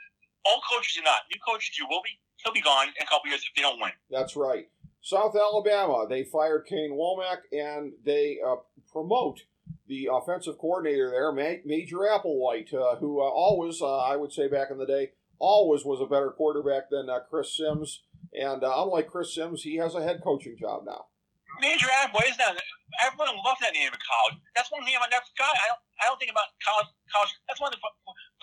S4: all coaches are not. New coaches, you will be. He'll be gone in a couple years if they don't win.
S1: That's right. South Alabama, they fired Kane Womack, and they uh, promote the offensive coordinator there, Major Applewhite, uh, who uh, always, uh, I would say back in the day, always was a better quarterback than uh, Chris Sims. And uh, unlike Chris Sims, he has a head coaching job now.
S4: Major Applewhite, isn't that? Everyone loved that name in college. That's one name I never forgot. I don't, I don't think about college. College. That's one of the,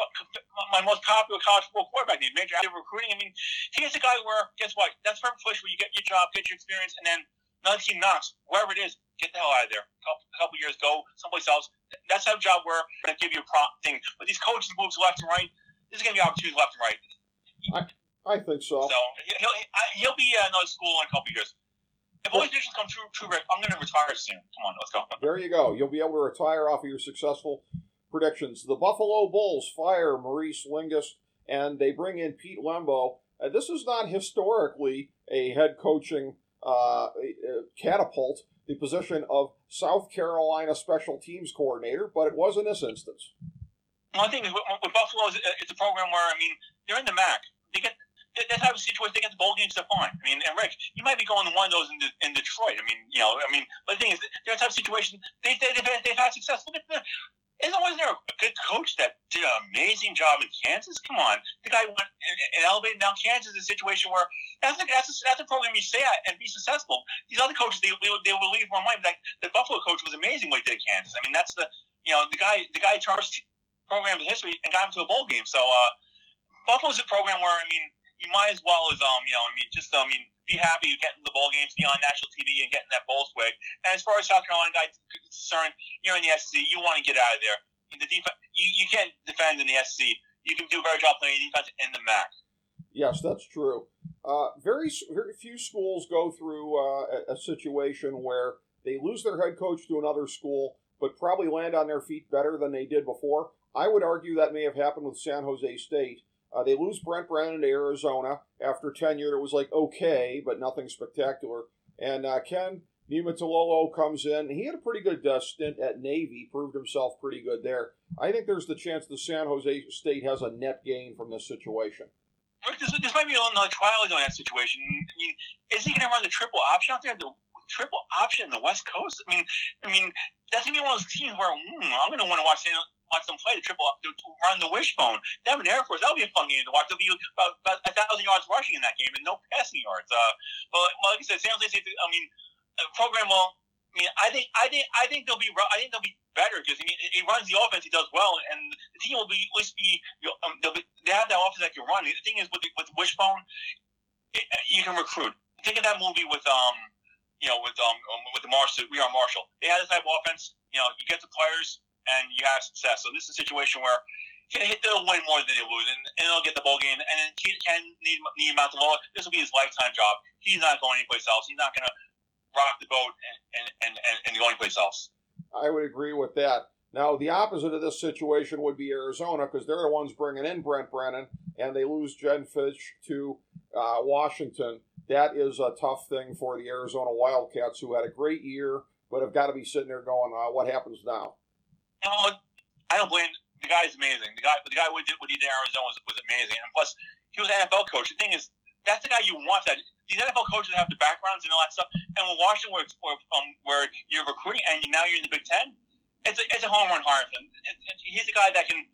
S4: my most popular college football quarterback name, Major Applewhite. Recruiting. I mean, he's the guy where, guess what? That's perfect place where you get your job, get your experience, and then another team knocks. Wherever it is, get the hell out of there. A couple, a couple years, go someplace else. That's a job where they're going to give you a prompt thing. But these coaches moves left and right. This is going to be opportunities left and right.
S1: I, I think so.
S4: So he'll he'll be at another school in a couple years. If all these predictions come true, true, Rick, I'm going to retire soon. Come on, let's go.
S1: There you go. You'll be able to retire off of your successful predictions. The Buffalo Bulls fire Maurice Lingus, and they bring in Pete Lembo. Uh, this is not historically a head coaching uh, catapult, the position of South Carolina special teams coordinator, but it was in this instance.
S4: One thing is, with, with Buffalo, it's a program where, I mean, they're in the M A C. They get that type of situation. They get the bowl games, they're fine. I mean, and Rick, you might be going to one of those in, in Detroit. I mean, you know, I mean, but the thing is, they're a type of situation. They, they, they've, had, they've had success. Look at the. Isn't wasn't there a good coach that did an amazing job in Kansas? Come on, the guy went and, and elevated. Now Kansas is a situation where that's a, that's a, that's a program you stay at and be successful. These other coaches, they they, they will leave more money. Like the Buffalo coach was amazing what he did at Kansas. I mean, that's the you know the guy the guy charged program in history and got him to a bowl game. So uh, Buffalo's a program where I mean you might as well as um you know I mean just I mean be happy you get in the bowl games, be on national T V and getting that bowl swig. And as far as South Carolina guys concerned, you're in the S E C, you want to get out of there. The defense, you, you can't defend in the S E C. You can do a better job playing defense in the M A C.
S1: Yes, that's true. Uh, very very few schools go through uh, a, a situation where they lose their head coach to another school, but probably land on their feet better than they did before. I would argue that may have happened with San Jose State. Uh, they lose Brent Brennan to Arizona. After tenure, it was like okay, but nothing spectacular. And uh, Ken Niumatalolo comes in. He had a pretty good uh, stint at Navy, proved himself pretty good there. I think there's the chance the San Jose State has a net gain from this situation.
S4: Rick, this, this might be a little like trial on that situation. I mean, is he going to run the triple option out there? The triple option in the West Coast? I mean, I mean that's going to be one of those teams where hmm, I'm going to want to watch watch them play the triple to run the wishbone. They have an Air Force. That'll be a fun game to watch. There'll be about, about a thousand yards rushing in that game and no passing yards. Uh, but well, like I said, San Jose State. I mean. The program will. I mean, I think, I think, I think they'll be. I think they'll be better because I mean, he runs the offense. He does well, and the team will be at least be. You know, um, they'll be they have that offense that can run. The thing is with the, with Wishbone, it, you can recruit. Think of that movie with um, you know, with um, with the Marshall. We Are Marshall. They had this type of offense. You know, you get the players and you have success. So this is a situation where. They'll win more than they lose, and, and they'll get the bowl game. And then Ken Niumatalolo, this will be his lifetime job. He's not going anyplace else. He's not going to rock the boat and, and, and, and go anyplace else.
S1: I would agree with that. Now, the opposite of this situation would be Arizona, because they're the ones bringing in Brent Brennan, and they lose Jen Fish to uh, Washington. That is a tough thing for the Arizona Wildcats, who had a great year, but have got to be sitting there going, uh, what happens now?
S4: You know, I don't blame the guy's amazing. The guy, the guy who did what he did in Arizona was, was amazing. And plus, he was an N F L coach. The thing is, that's the guy you want. That these N F L coaches have the backgrounds and all that stuff. And when Washington, where, where, um, where you're recruiting and now you're in the Big Ten, it's a, it's a home run hire for him. It, it, he's a guy that can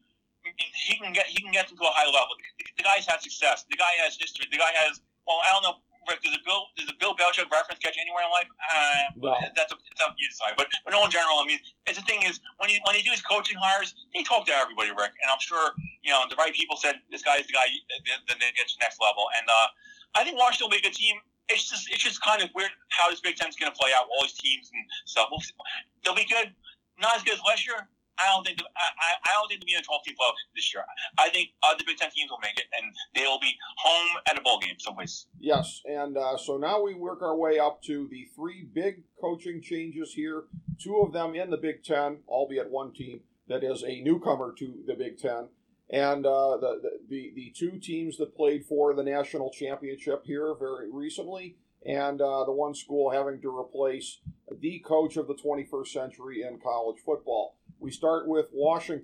S4: he can get he can get them to a high level. The, the guy's had success. The guy has history. The guy has well, I don't know. Rick, does a Bill does a Bill Belichick reference catch anywhere in life? Uh,
S1: no.
S4: That's up, that's up to you to decide. But but no, in general, I mean, it's the thing is when he when he do his coaching hires, he talk to everybody, Rick, and I'm sure you know the right people said this guy is the guy that, that, that gets next level. And uh, I think Washington will be a good team. It's just it's just kind of weird how this Big Ten is going to play out. All these teams and stuff. We'll, they'll be good, not as good as last year. I don't think I, I don't think they'll be in a twelve-team playoff this year. I think uh, the Big Ten teams will make it, and they will be home at a bowl game someplace.
S1: Yes, and uh, so now we work our way up to the three big coaching changes here. Two of them in the Big Ten, albeit one team that is a newcomer to the Big Ten, and uh, the, the the the two teams that played for the national championship here very recently, and uh, the one school having to replace the coach of the twenty-first century in college football. We start with Washington.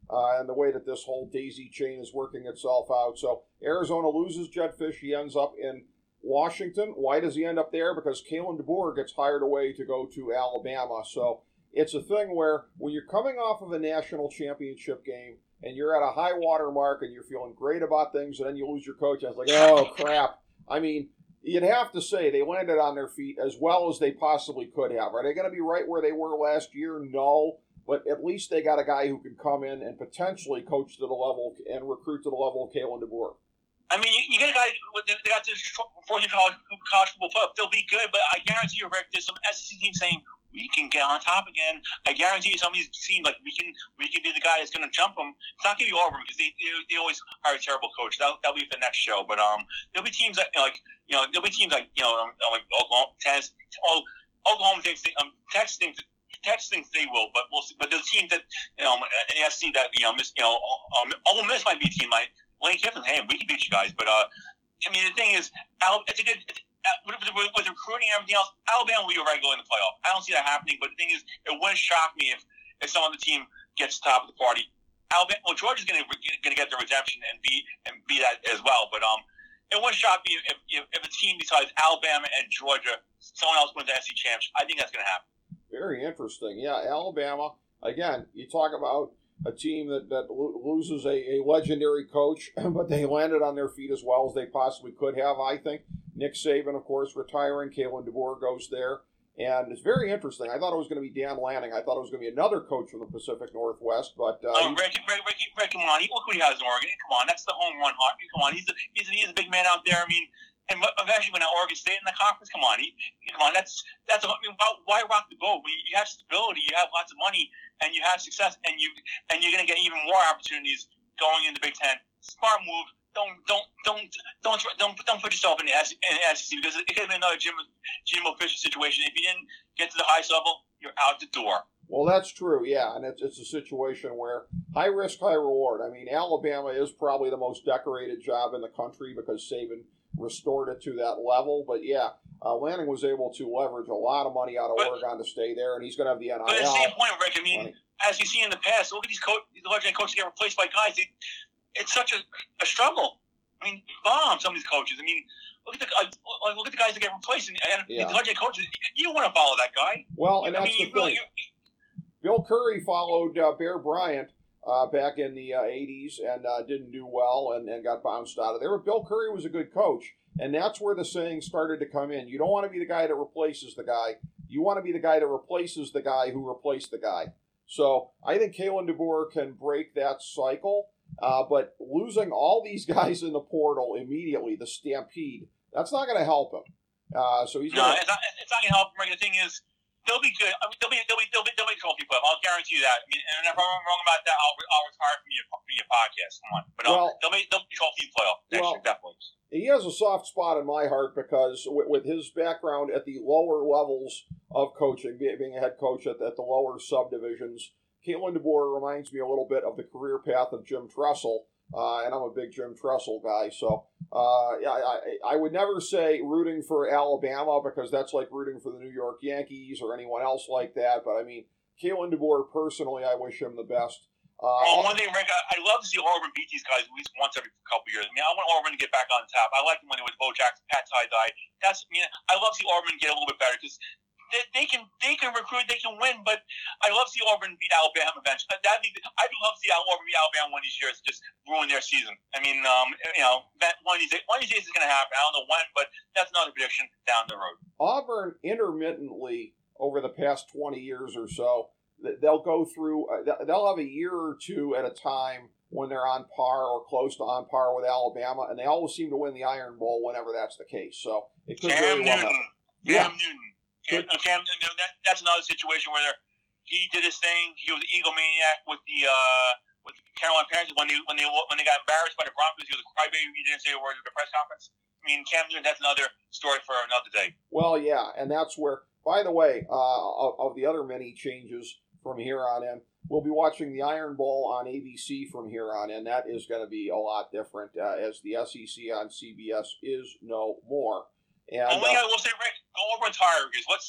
S1: uh, and the way that this whole daisy chain is working itself out. So Arizona loses Jedd Fisch. He ends up in Washington. Why does he end up there? Because Kalen DeBoer gets hired away to go to Alabama. So it's a thing where when you're coming off of a national championship game and you're at a high water mark and you're feeling great about things, and then you lose your coach, I was like, oh, crap. I mean, you'd have to say they landed on their feet as well as they possibly could have. Are they going to be right where they were last year? No. But at least they got a guy who can come in and potentially coach to the level and recruit to the level of Kalen DeBoer.
S4: I mean, you, you get a guy, they got this fourteen college, college football playoff. They'll be good, but I guarantee you, Rick, there's some S E C teams saying, we can get on top again. I guarantee you some of these teams, like, we can we can be the guy that's going to jump them. It's not going to be Auburn because they, they they always hire a terrible coach. That'll, that'll be for the next show. But um, there'll be teams that, you know, like, you know, there'll be teams like, you know, um, like Oklahoma, Texas, Oklahoma thinks, they, um, Texas thinks, Texas thinks they will, but we'll see. But there's teams that, you know, the S E C that, you know, miss, you know, um, Ole Miss might be a team like Lane Kiffin. Hey, we can beat you guys. But, uh, I mean, the thing is, it's a good, it's, With, with, with recruiting and everything else, Alabama will be a regular in the playoff. I don't see that happening, but the thing is, it wouldn't shock me if, if someone on the team gets top of the party. Alabama, well, Georgia's going to going to get the redemption and be and be that as well. But um, it wouldn't shock me if, if, if a team besides Alabama and Georgia, someone else wins the S E C championship. I think that's going to happen. Very
S1: interesting. Yeah, Alabama, again, you talk about a team that, that loses a, a legendary coach, but they landed on their feet as well as they possibly could have, I think. Nick Saban, of course, retiring. Kalen DeBoer goes there. And it's very interesting. I thought it was going to be Dan Lanning. I thought it was going to be another coach from the Pacific Northwest. But uh,
S4: um, Rick, Rick, Rick, Rick, come on. Look what he has in Oregon. Come on. That's the home run heart. Come on. He's a, he's a, he's a big man out there. I mean, and eventually when at Oregon State in the conference, come on. He, come on. That's, that's a, I mean, why rock the boat? When you have stability, you have lots of money, and you have success, and, you, and you're going to get even more opportunities going into the Big Ten. Smart move. Don't don't don't don't don't don't put yourself in the S E C because it could have been another Jim Jimbo Fisher situation. If you didn't get to the highest level, you're out the door.
S1: Well, that's true, yeah, and it's it's a situation where high risk, high reward. I mean, Alabama is probably the most decorated job in the country because Saban restored it to that level. But yeah, uh, Lanning was able to leverage a lot of money out of but, Oregon to stay there, and he's going to have the N I L.
S4: But at the same point, Rick, I mean, money. As you see in the past, look at these co- these legendary coaches get replaced by guys. They, It's such a, a struggle. I mean, bomb some of these coaches. I mean, look at the uh, look at the guys that get replaced. And, and yeah. the legendary coaches, you don't want to follow that guy.
S1: Well, and that's I mean, the thing. Really, Bill Curry followed uh, Bear Bryant uh, back in the uh, eighties and uh, didn't do well and, and got bounced out of there. But Bill Curry was a good coach, and that's where the saying started to come in. You don't want to be the guy that replaces the guy. You want to be the guy that replaces the guy who replaced the guy. So I think Kalen DeBoer can break that cycle. Uh, but losing all these guys in the portal immediately, the stampede, that's not going to help him. Uh, so he's
S4: no,
S1: gonna...
S4: it's not. It's not going to help him. The thing is, they'll be good. I mean, they'll be they'll be they'll be they'll be trophy playoff. I'll guarantee you that. I mean, and if I'm wrong about that, I'll I'll retire from your from your podcast. Come on, but well, they'll be they'll be trophy playoff next well, year, definitely.
S1: He has a soft spot in my heart because with, with his background at the lower levels of coaching, being a head coach at, at the lower subdivisions. Kalen DeBoer reminds me a little bit of the career path of Jim Tressel, uh, and I'm a big Jim Tressel guy. So uh, I, I, I would never say rooting for Alabama because that's like rooting for the New York Yankees or anyone else like that. But I mean, Kalen DeBoer, personally, I wish him the best. Uh,
S4: well, one thing, Rick, I, I love to see Auburn beat these guys at least once every couple years. I mean, I want Auburn to get back on top. I liked them when it was Bo Jackson, Pat Tie-Dye. That's, I mean, I love to see Auburn get a little bit better because They, they can they can recruit, they can win, but I love to see Auburn beat Alabama eventually. That'd be, I'd love to see Auburn beat Alabama one of these years, just ruin their season. I mean, um, you know, that one of these one of these days is going to happen. I don't know when, but that's another prediction down the road.
S1: Auburn intermittently over the past twenty years or so, they'll go through. Uh, they'll have a year or two at a time when they're on par or close to on par with Alabama, and they always seem to win the Iron Bowl whenever that's the case. So it could
S4: Cam
S1: very well
S4: Newton.
S1: happen.
S4: Cam
S1: Yeah.
S4: Newton. Cam, Cam, you know, that, that's another situation where he did his thing. He was an egomaniac with the uh, with the Carolina Panthers when they when they when they got embarrassed by the Broncos. He was a crybaby. He didn't say a word at the press conference. I mean, Cam Newton. That's another story for another day.
S1: Well, yeah, and that's where. By the way, uh, of, of the other many changes from here on in, we'll be watching the Iron Bowl on A B C from here on in. That is going to be a lot different uh, as the S E C on C B S is no more. And,
S4: Only
S1: uh,
S4: I will say, Rick, go over and Tigers. Let's let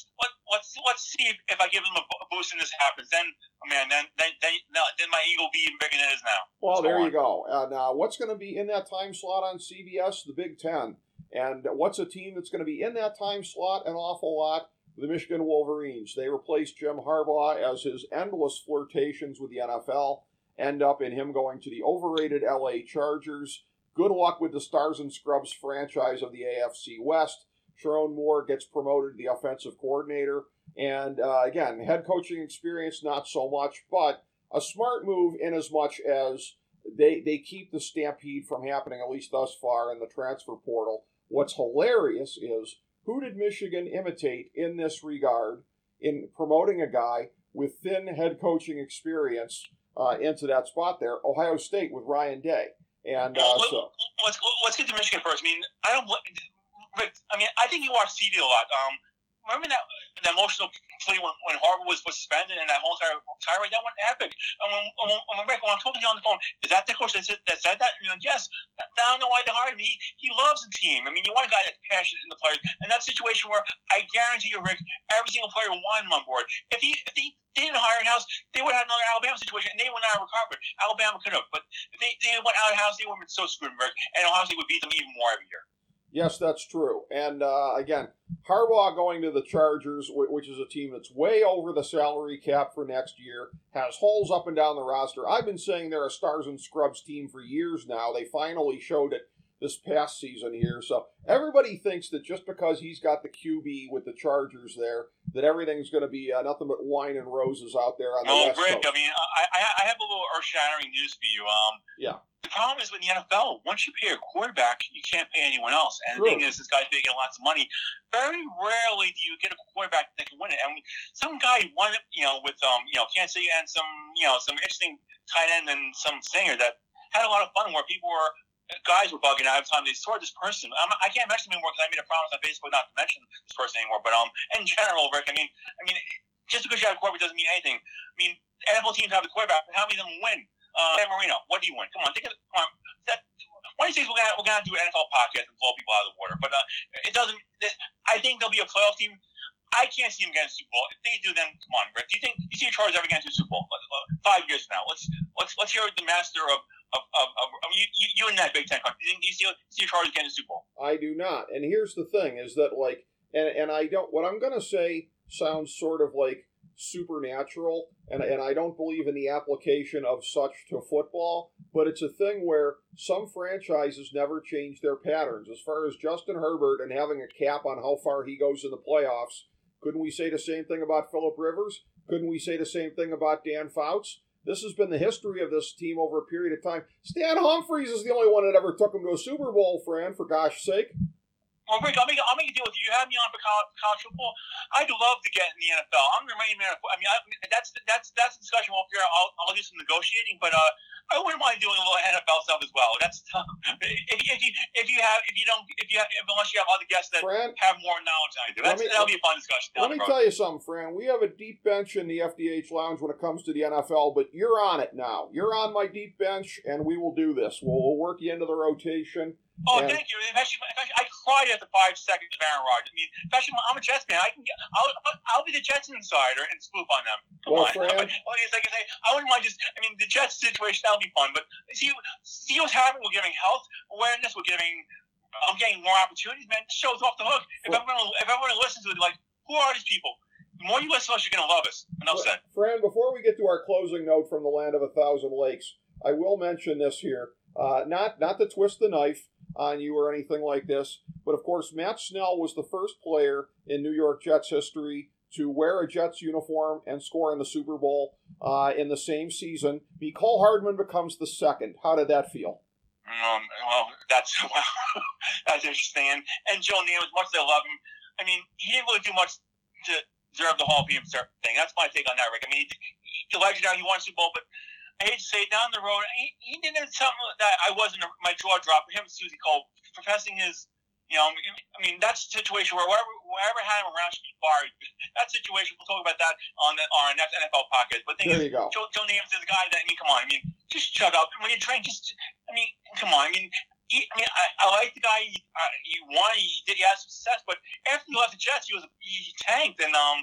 S4: let's let's see if, if I give them a boost and this happens. Then, man, then then then, then my ego will be even bigger than it is now.
S1: Well,
S4: Let's
S1: there
S4: go
S1: you go. And uh, what's going to be in that time slot on C B S? The Big Ten. And what's a team that's going to be in that time slot an awful lot? The Michigan Wolverines. They replaced Jim Harbaugh as his endless flirtations with the N F L end up in him going to the overrated L A Chargers. Good luck with the Stars and Scrubs franchise of the A F C West. Sharon Moore gets promoted to the offensive coordinator. And uh, again, head coaching experience, not so much, but a smart move in as much as they, they keep the stampede from happening, at least thus far, in the transfer portal. What's hilarious is, who did Michigan imitate in this regard in promoting a guy with thin head coaching experience uh, into that spot there? Ohio State with Ryan Day. And uh, so
S4: let's let's get to Michigan first. I mean, I don't. Rick, I mean, I think you watched T V a lot. Um, remember that that emotional plea when, when Harbaugh was, was suspended and that whole entire tirade? That went epic. And when, when, when, Rick, when I'm talking to you on the phone, is that the coach that said that? Said that? And you're like, yes. I don't know why they hired him. He, he loves the team. I mean, you want a guy that's passionate in the players. And that situation where I guarantee you, Rick, every single player wanted him on board. If he if he they didn't hire in-house, they would have another Alabama situation, and they went out of carpet. Alabama could have, but if they, they went out of house, they would have been so screwed, Rick, and Ohio State would beat them even more every year.
S1: Yes, that's true. And uh, again, Harbaugh going to the Chargers, which is a team that's way over the salary cap for next year, has holes up and down the roster. I've been saying they're a Stars and Scrubs team for years now. They finally showed it this past season here. So everybody thinks that just because he's got the Q B with the Chargers there, that everything's going to be uh, nothing but wine and roses out there on the
S4: no,
S1: West
S4: Rick,
S1: Coast.
S4: I mean, I, I, I have a little earth-shattering news for you. Um,
S1: yeah.
S4: The problem is with the N F L, once you pay a quarterback, you can't pay anyone else. And
S1: True.
S4: the thing is, this guy's making lots of money. Very rarely do you get a quarterback that can win it. And some guy won it, you know, with um, you know, Kansas City and some, you know, some interesting tight end and some singer that had a lot of fun where people were. Guys were bugging out every time they saw this person. I'm, I can't mention him anymore because I made a promise on Facebook not to mention this person anymore. But um, in general, Rick, I mean, I mean, just because you have a quarterback doesn't mean anything. I mean, N F L teams have a quarterback, but how many of them win? Uh, Dan Marino, what do you win? Come on, think of come on. That, one of these days we're gonna we're gonna do an N F L podcast and blow people out of the water. But uh, it doesn't. It, I think there'll be a playoff team. I can't see them getting a Super Bowl. If they do, then come on, Rick. Do you think you see a Chargers ever getting to a Super Bowl? Five years from now, let's let's let's hear the master of. Of, of, of, I mean, you, you in that Big Ten country, do you, do you see, see your Chargers getting the Super Bowl?
S1: I do not. And here's the thing: is that like, and and I don't. What I'm going to say sounds sort of like supernatural, and and I don't believe in the application of such to football. But it's a thing where some franchises never change their patterns. As far as Justin Herbert and having a cap on how far he goes in the playoffs, couldn't we say the same thing about Phillip Rivers? Couldn't we say the same thing about Dan Fouts? This has been the history of this team over a period of time. Stan Humphries is the only one that ever took him to a Super Bowl, Fran, for gosh sake.
S4: Well, Rick, I'll make, I'll make a deal with you. You have me on for college, college football. I'd love to get in the N F L. I'm the main man. I mean, I, that's that's that's a discussion we'll figure out. I'll, I'll do some negotiating, but uh, I wouldn't mind doing a little N F L stuff as well. That's if, if you if you have if you don't if you have, unless you have other guests that
S1: Fran,
S4: have more knowledge than I do. That's, me, that'll be a fun discussion.
S1: Let me tell you something, Fran. We have a deep bench in the F D H Lounge when it comes to the N F L, but you're on it now. You're on my deep bench, and we will do this. We'll, we'll work you into the rotation.
S4: Oh,
S1: and,
S4: thank you. Especially, especially, I cried at the five seconds of Aaron Rodgers. I mean, especially, I'm a Jets fan. I can get, I'll, I'll be the Jets insider and spoof on them. Come
S1: well,
S4: on.
S1: Fran,
S4: But, well, it's like I say, I wouldn't mind just. I mean, the Jets situation that'll be fun. But see, see what's happening. We're giving health awareness. We're giving. I'm getting more opportunities. Man, this show's off the hook. If well, everyone, if everyone listens to it, like, who are these people? The more you listen to us, you're gonna love us. Enough said.
S1: Fran, before we get to our closing note from the land of a thousand lakes, I will mention this here. Uh, not not to twist the knife on you or anything like this, but of course Matt Snell was the first player in New York Jets history to wear a Jets uniform and score in the Super Bowl uh, in the same season. Mecole Hardman becomes the second. How did that feel?
S4: Um, well, that's well, that's interesting. And, and Joe Namath, as much as I love him, I mean, he didn't really do much to deserve the Hall of Fame thing. That's my take on that, Rick. I mean, he, he legendary, he won Super Bowl, but I hate to say it, down the road, he, he did something that I wasn't, my jaw dropped. Him and Susie Cole professing his, you know, I mean, that's a situation where wherever, wherever had him around should be fired. That situation, we'll talk about that on, the, on our next N F L podcast. But the thing
S1: there
S4: is,
S1: you go.
S4: Joe, Joe Namath is a guy that, I mean, come on, I mean, just shut up. When you're trying, just, I mean, come on, I mean, he, I mean, I, I like the guy. He, uh, he won. He did. He had success. But after he left the Jets, he was he tanked. And um,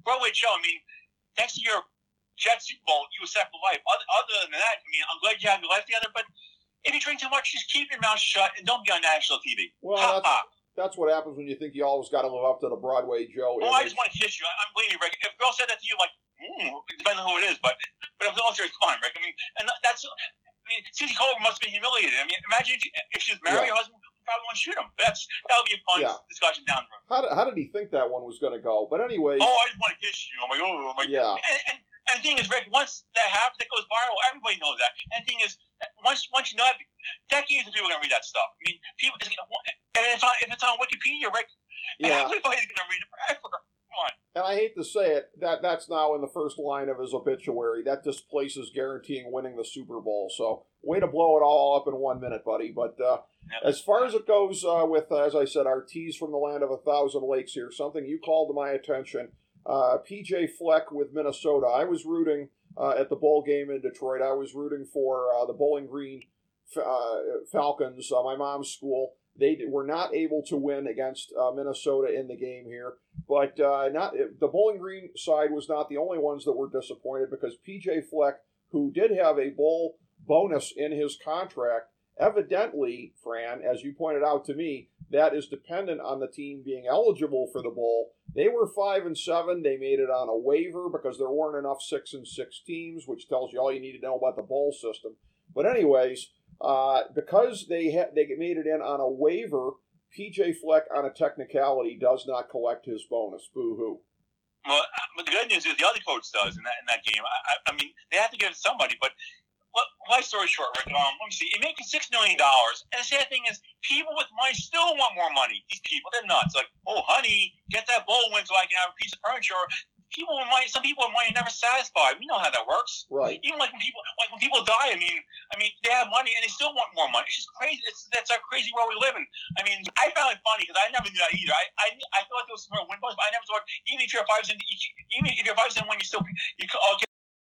S4: Broadway Joe, I mean, thanks to your Jets Super Bowl, you were set for life. Other, other than that, I mean, I'm glad you have your life together, but if you drink too much, just keep your mouth shut and don't be on national T V.
S1: Well,
S4: ha,
S1: that's,
S4: ha.
S1: that's what happens when you think you always got to live up to the Broadway Joe
S4: Oh,
S1: image.
S4: I just want to kiss you. I, I'm believing you, Rick. If a girl said that to you, like, mm, depending on who it is, but but if it's all serious, fine, Rick. I mean, and that's, I mean, Susie Colbert must have been humiliated. I mean, imagine if she, if she was married,
S1: Yeah.
S4: her husband would probably want to shoot him. That's that'll be a fun
S1: Yeah.
S4: discussion down the road.
S1: How did, how did he think that one was going to go? But anyway,
S4: Oh, I just want to kiss you. I'm like, oh, I'm like,
S1: yeah.
S4: And, and, and the thing is, Rick, once that happens, that goes viral, everybody knows that. And the thing is, once once you know that, decades of people are going to read that stuff. I mean, people, and if, on, if it's on Wikipedia, Rick,
S1: Yeah.
S4: everybody's going to read it forever. Come on.
S1: And I hate to say it, that that's now in the first line of his obituary. That displaces guaranteeing winning the Super Bowl. So, way to blow it all up in one minute, buddy. But uh,
S4: Yep.
S1: as far as it goes uh, with, uh, as I said, our tease from the land of a thousand lakes here, something you called to my attention. Uh, P J Fleck with Minnesota. I was rooting uh, at the bowl game in Detroit. I was rooting for uh, the Bowling Green uh, Falcons, uh, my mom's school. They were not able to win against uh, Minnesota in the game here. But uh, not the Bowling Green side was not the only ones that were disappointed, because P J Fleck, who did have a bowl bonus in his contract, evidently, Fran, as you pointed out to me, that is dependent on the team being eligible for the bowl. They were five and seven. They made it on a waiver because there weren't enough six and six teams, which tells you all you need to know about the bowl system. But anyways, uh, because they ha- they made it in on a waiver, P J Fleck on a technicality does not collect his bonus. Boo hoo.
S4: Well, but the good news is the other coach does in that in that game. I, I, I mean, they have to give it to somebody, but. Well, long story short, Rick, um, let me see. You're making six million dollars, and the sad thing is, people with money still want more money. These people, they're nuts. Like, oh, honey, get that bowl win so I can have a piece of furniture. People with money, some people with money are never satisfied. We know how that works.
S1: Right.
S4: Even like when people, like when people die. I mean, I mean, they have money and they still want more money. It's just crazy. It's that's our crazy world we live in. I mean, I found it funny because I never knew that either. I, I, I thought there was some win bonus, but I never thought even if you're a five cent, even if you're a five cent win, you still you oh, get.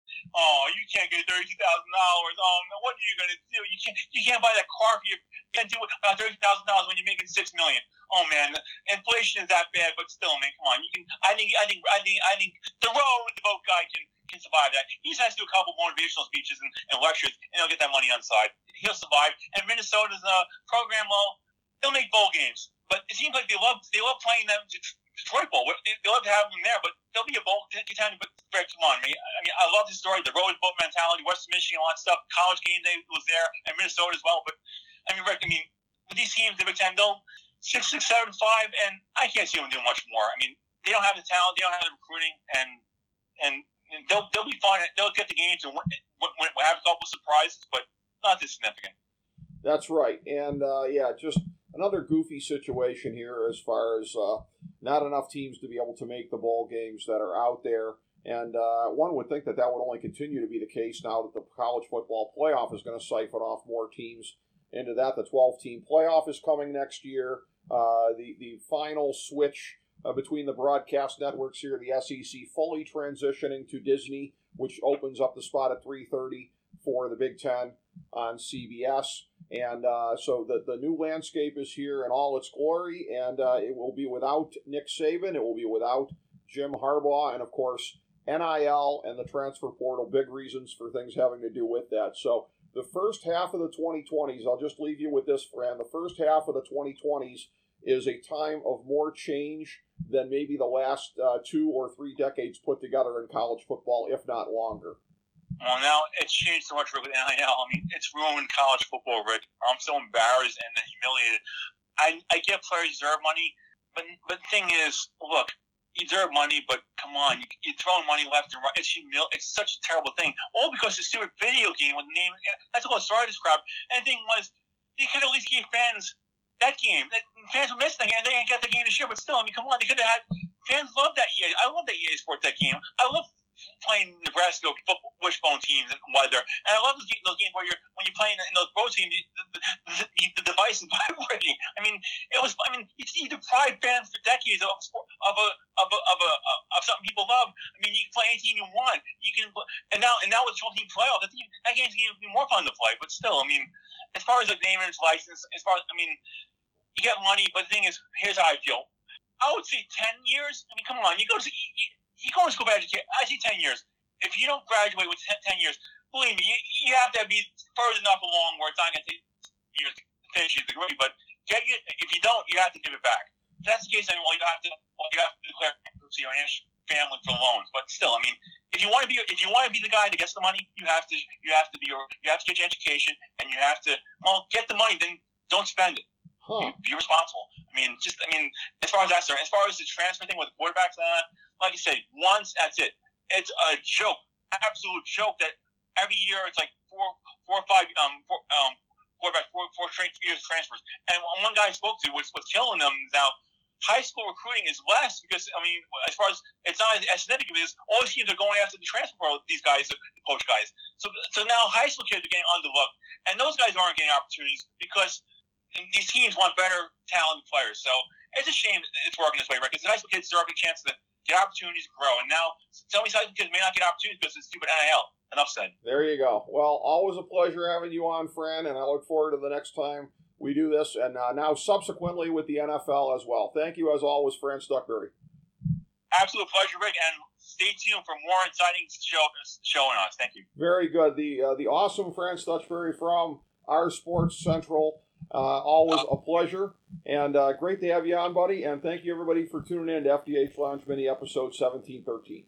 S4: Oh, you can't get thirty thousand dollars. Oh no, what are you gonna do? You can't. You can't buy that car for you. You can't do about thirty thousand dollars when you're making six million. Oh man, inflation is that bad, but still, man, come on. You can. I think. I think. I think. I think the row the boat guy can can survive that. He just has to do a couple motivational speeches and, and lectures, and he'll get that money on side. He'll survive. And Minnesota's uh, program, well, they'll make bowl games, but it seems like they love they love playing them. To, Detroit Bowl. They love to have them there, but there'll be a bowl contender. But Greg, come on, man. I mean, I love the story, the road boat mentality, Western Michigan, all that stuff. College game day was there, and Minnesota as well. But I mean, Rick, I mean, with these teams, the Big Ten, they'll six, six, seven, five, and I can't see them doing much more. I mean, they don't have the talent, they don't have the recruiting, and and they'll they'll be fine. They'll get the games and win, win, have a couple of surprises, but not this significant.
S1: That's right, and uh, yeah, just another goofy situation here as far as uh, not enough teams to be able to make the bowl games that are out there. And uh, one would think that that would only continue to be the case now that the college football playoff is going to siphon off more teams into that. The twelve-team playoff is coming next year. Uh, the, the final switch uh, between the broadcast networks here, the S E C fully transitioning to Disney, which opens up the spot at three thirty for the Big Ten on C B S. And uh, so the, the new landscape is here in all its glory, and uh, it will be without Nick Saban, it will be without Jim Harbaugh, and of course N I L and the transfer portal, big reasons for things having to do with that. So the first half of the twenty twenties, I'll just leave you with this, Fran, the first half of the twenty twenties is a time of more change than maybe the last uh, two or three decades put together in college football, if not longer.
S4: Well, now it's changed so much, Rick, with N I L. I mean, it's ruined college football, Rick. I'm so embarrassed and humiliated. I I get players deserve money, but but the thing is, look, you deserve money, but come on, you, you're throwing money left and right. It's humil- It's such a terrible thing, all because of a stupid video game with the name. That's what started this crap. And the thing was, you could at least give fans that game. That, fans were missing, and they didn't get the game to share. But still, I mean, come on, they could have had. Fans love that E A. I love that E A Sports, that game. I love playing Nebraska football, wishbone teams and weather, and I love those games, those games where you're when you're playing in those road teams, the, the, the, the device is vibrating. I mean, it was. I mean, you, you deprived fans for decades of of a of a of a of something people love. I mean, you can play any team you want. You can, and now and now with twelve team playoff, that, that game's going to be more fun to play. But still, I mean, as far as like name and license, as far as I mean, you get money, but the thing is, here's how I feel. I would say ten years. I mean, come on, you go to. You, you go to school for education. I see ten years. If you don't graduate with ten years, believe me, you, you have to be further enough along where it's not going to take years to finish your degree. But get you, if you don't, you have to give it back. If that's the case, then well, you have to well, you have to declare bankruptcy on your family for loans. But still, I mean, if you want to be if you want to be the guy that gets the money, you have to you have to be your you have to get your education, and you have to well get the money. Then don't spend it.
S1: Huh.
S4: Be, be responsible. I mean, just I mean, as far as that's concerned, as far as the transfer thing with quarterbacks, uh, like you said, once that's it. It's a joke, absolute joke that every year it's like four, four or five um, four, um, quarterbacks, four, four tra- years transfers. And one guy I spoke to was what's killing them now. High school recruiting is less because I mean, as far as it's not as significant because all these teams are going after the transfer portal. These guys, the coach guys. So, so now high school kids are getting underlooked, and those guys aren't getting opportunities because these teams want better, talented players. So it's a shame it's working this way, right? Because the high school kids deserve a chance to get opportunities to grow. And now, some of these high school kids may not get opportunities because it's stupid N I L. Enough said.
S1: There you go. Well, always a pleasure having you on, Fran, and I look forward to the next time we do this, and uh, now subsequently with the N F L as well. Thank you, as always, Fran Stuckberry.
S4: Absolute pleasure, Rick, and stay tuned for more exciting show, showing us. Thank you.
S1: Very good. The uh, the awesome Fran Stuckberry from our Sports Central. Uh, always a pleasure, and uh, great to have you on, buddy, and thank you, everybody, for tuning in to F D H Lounge Mini Episode seventeen thirteen.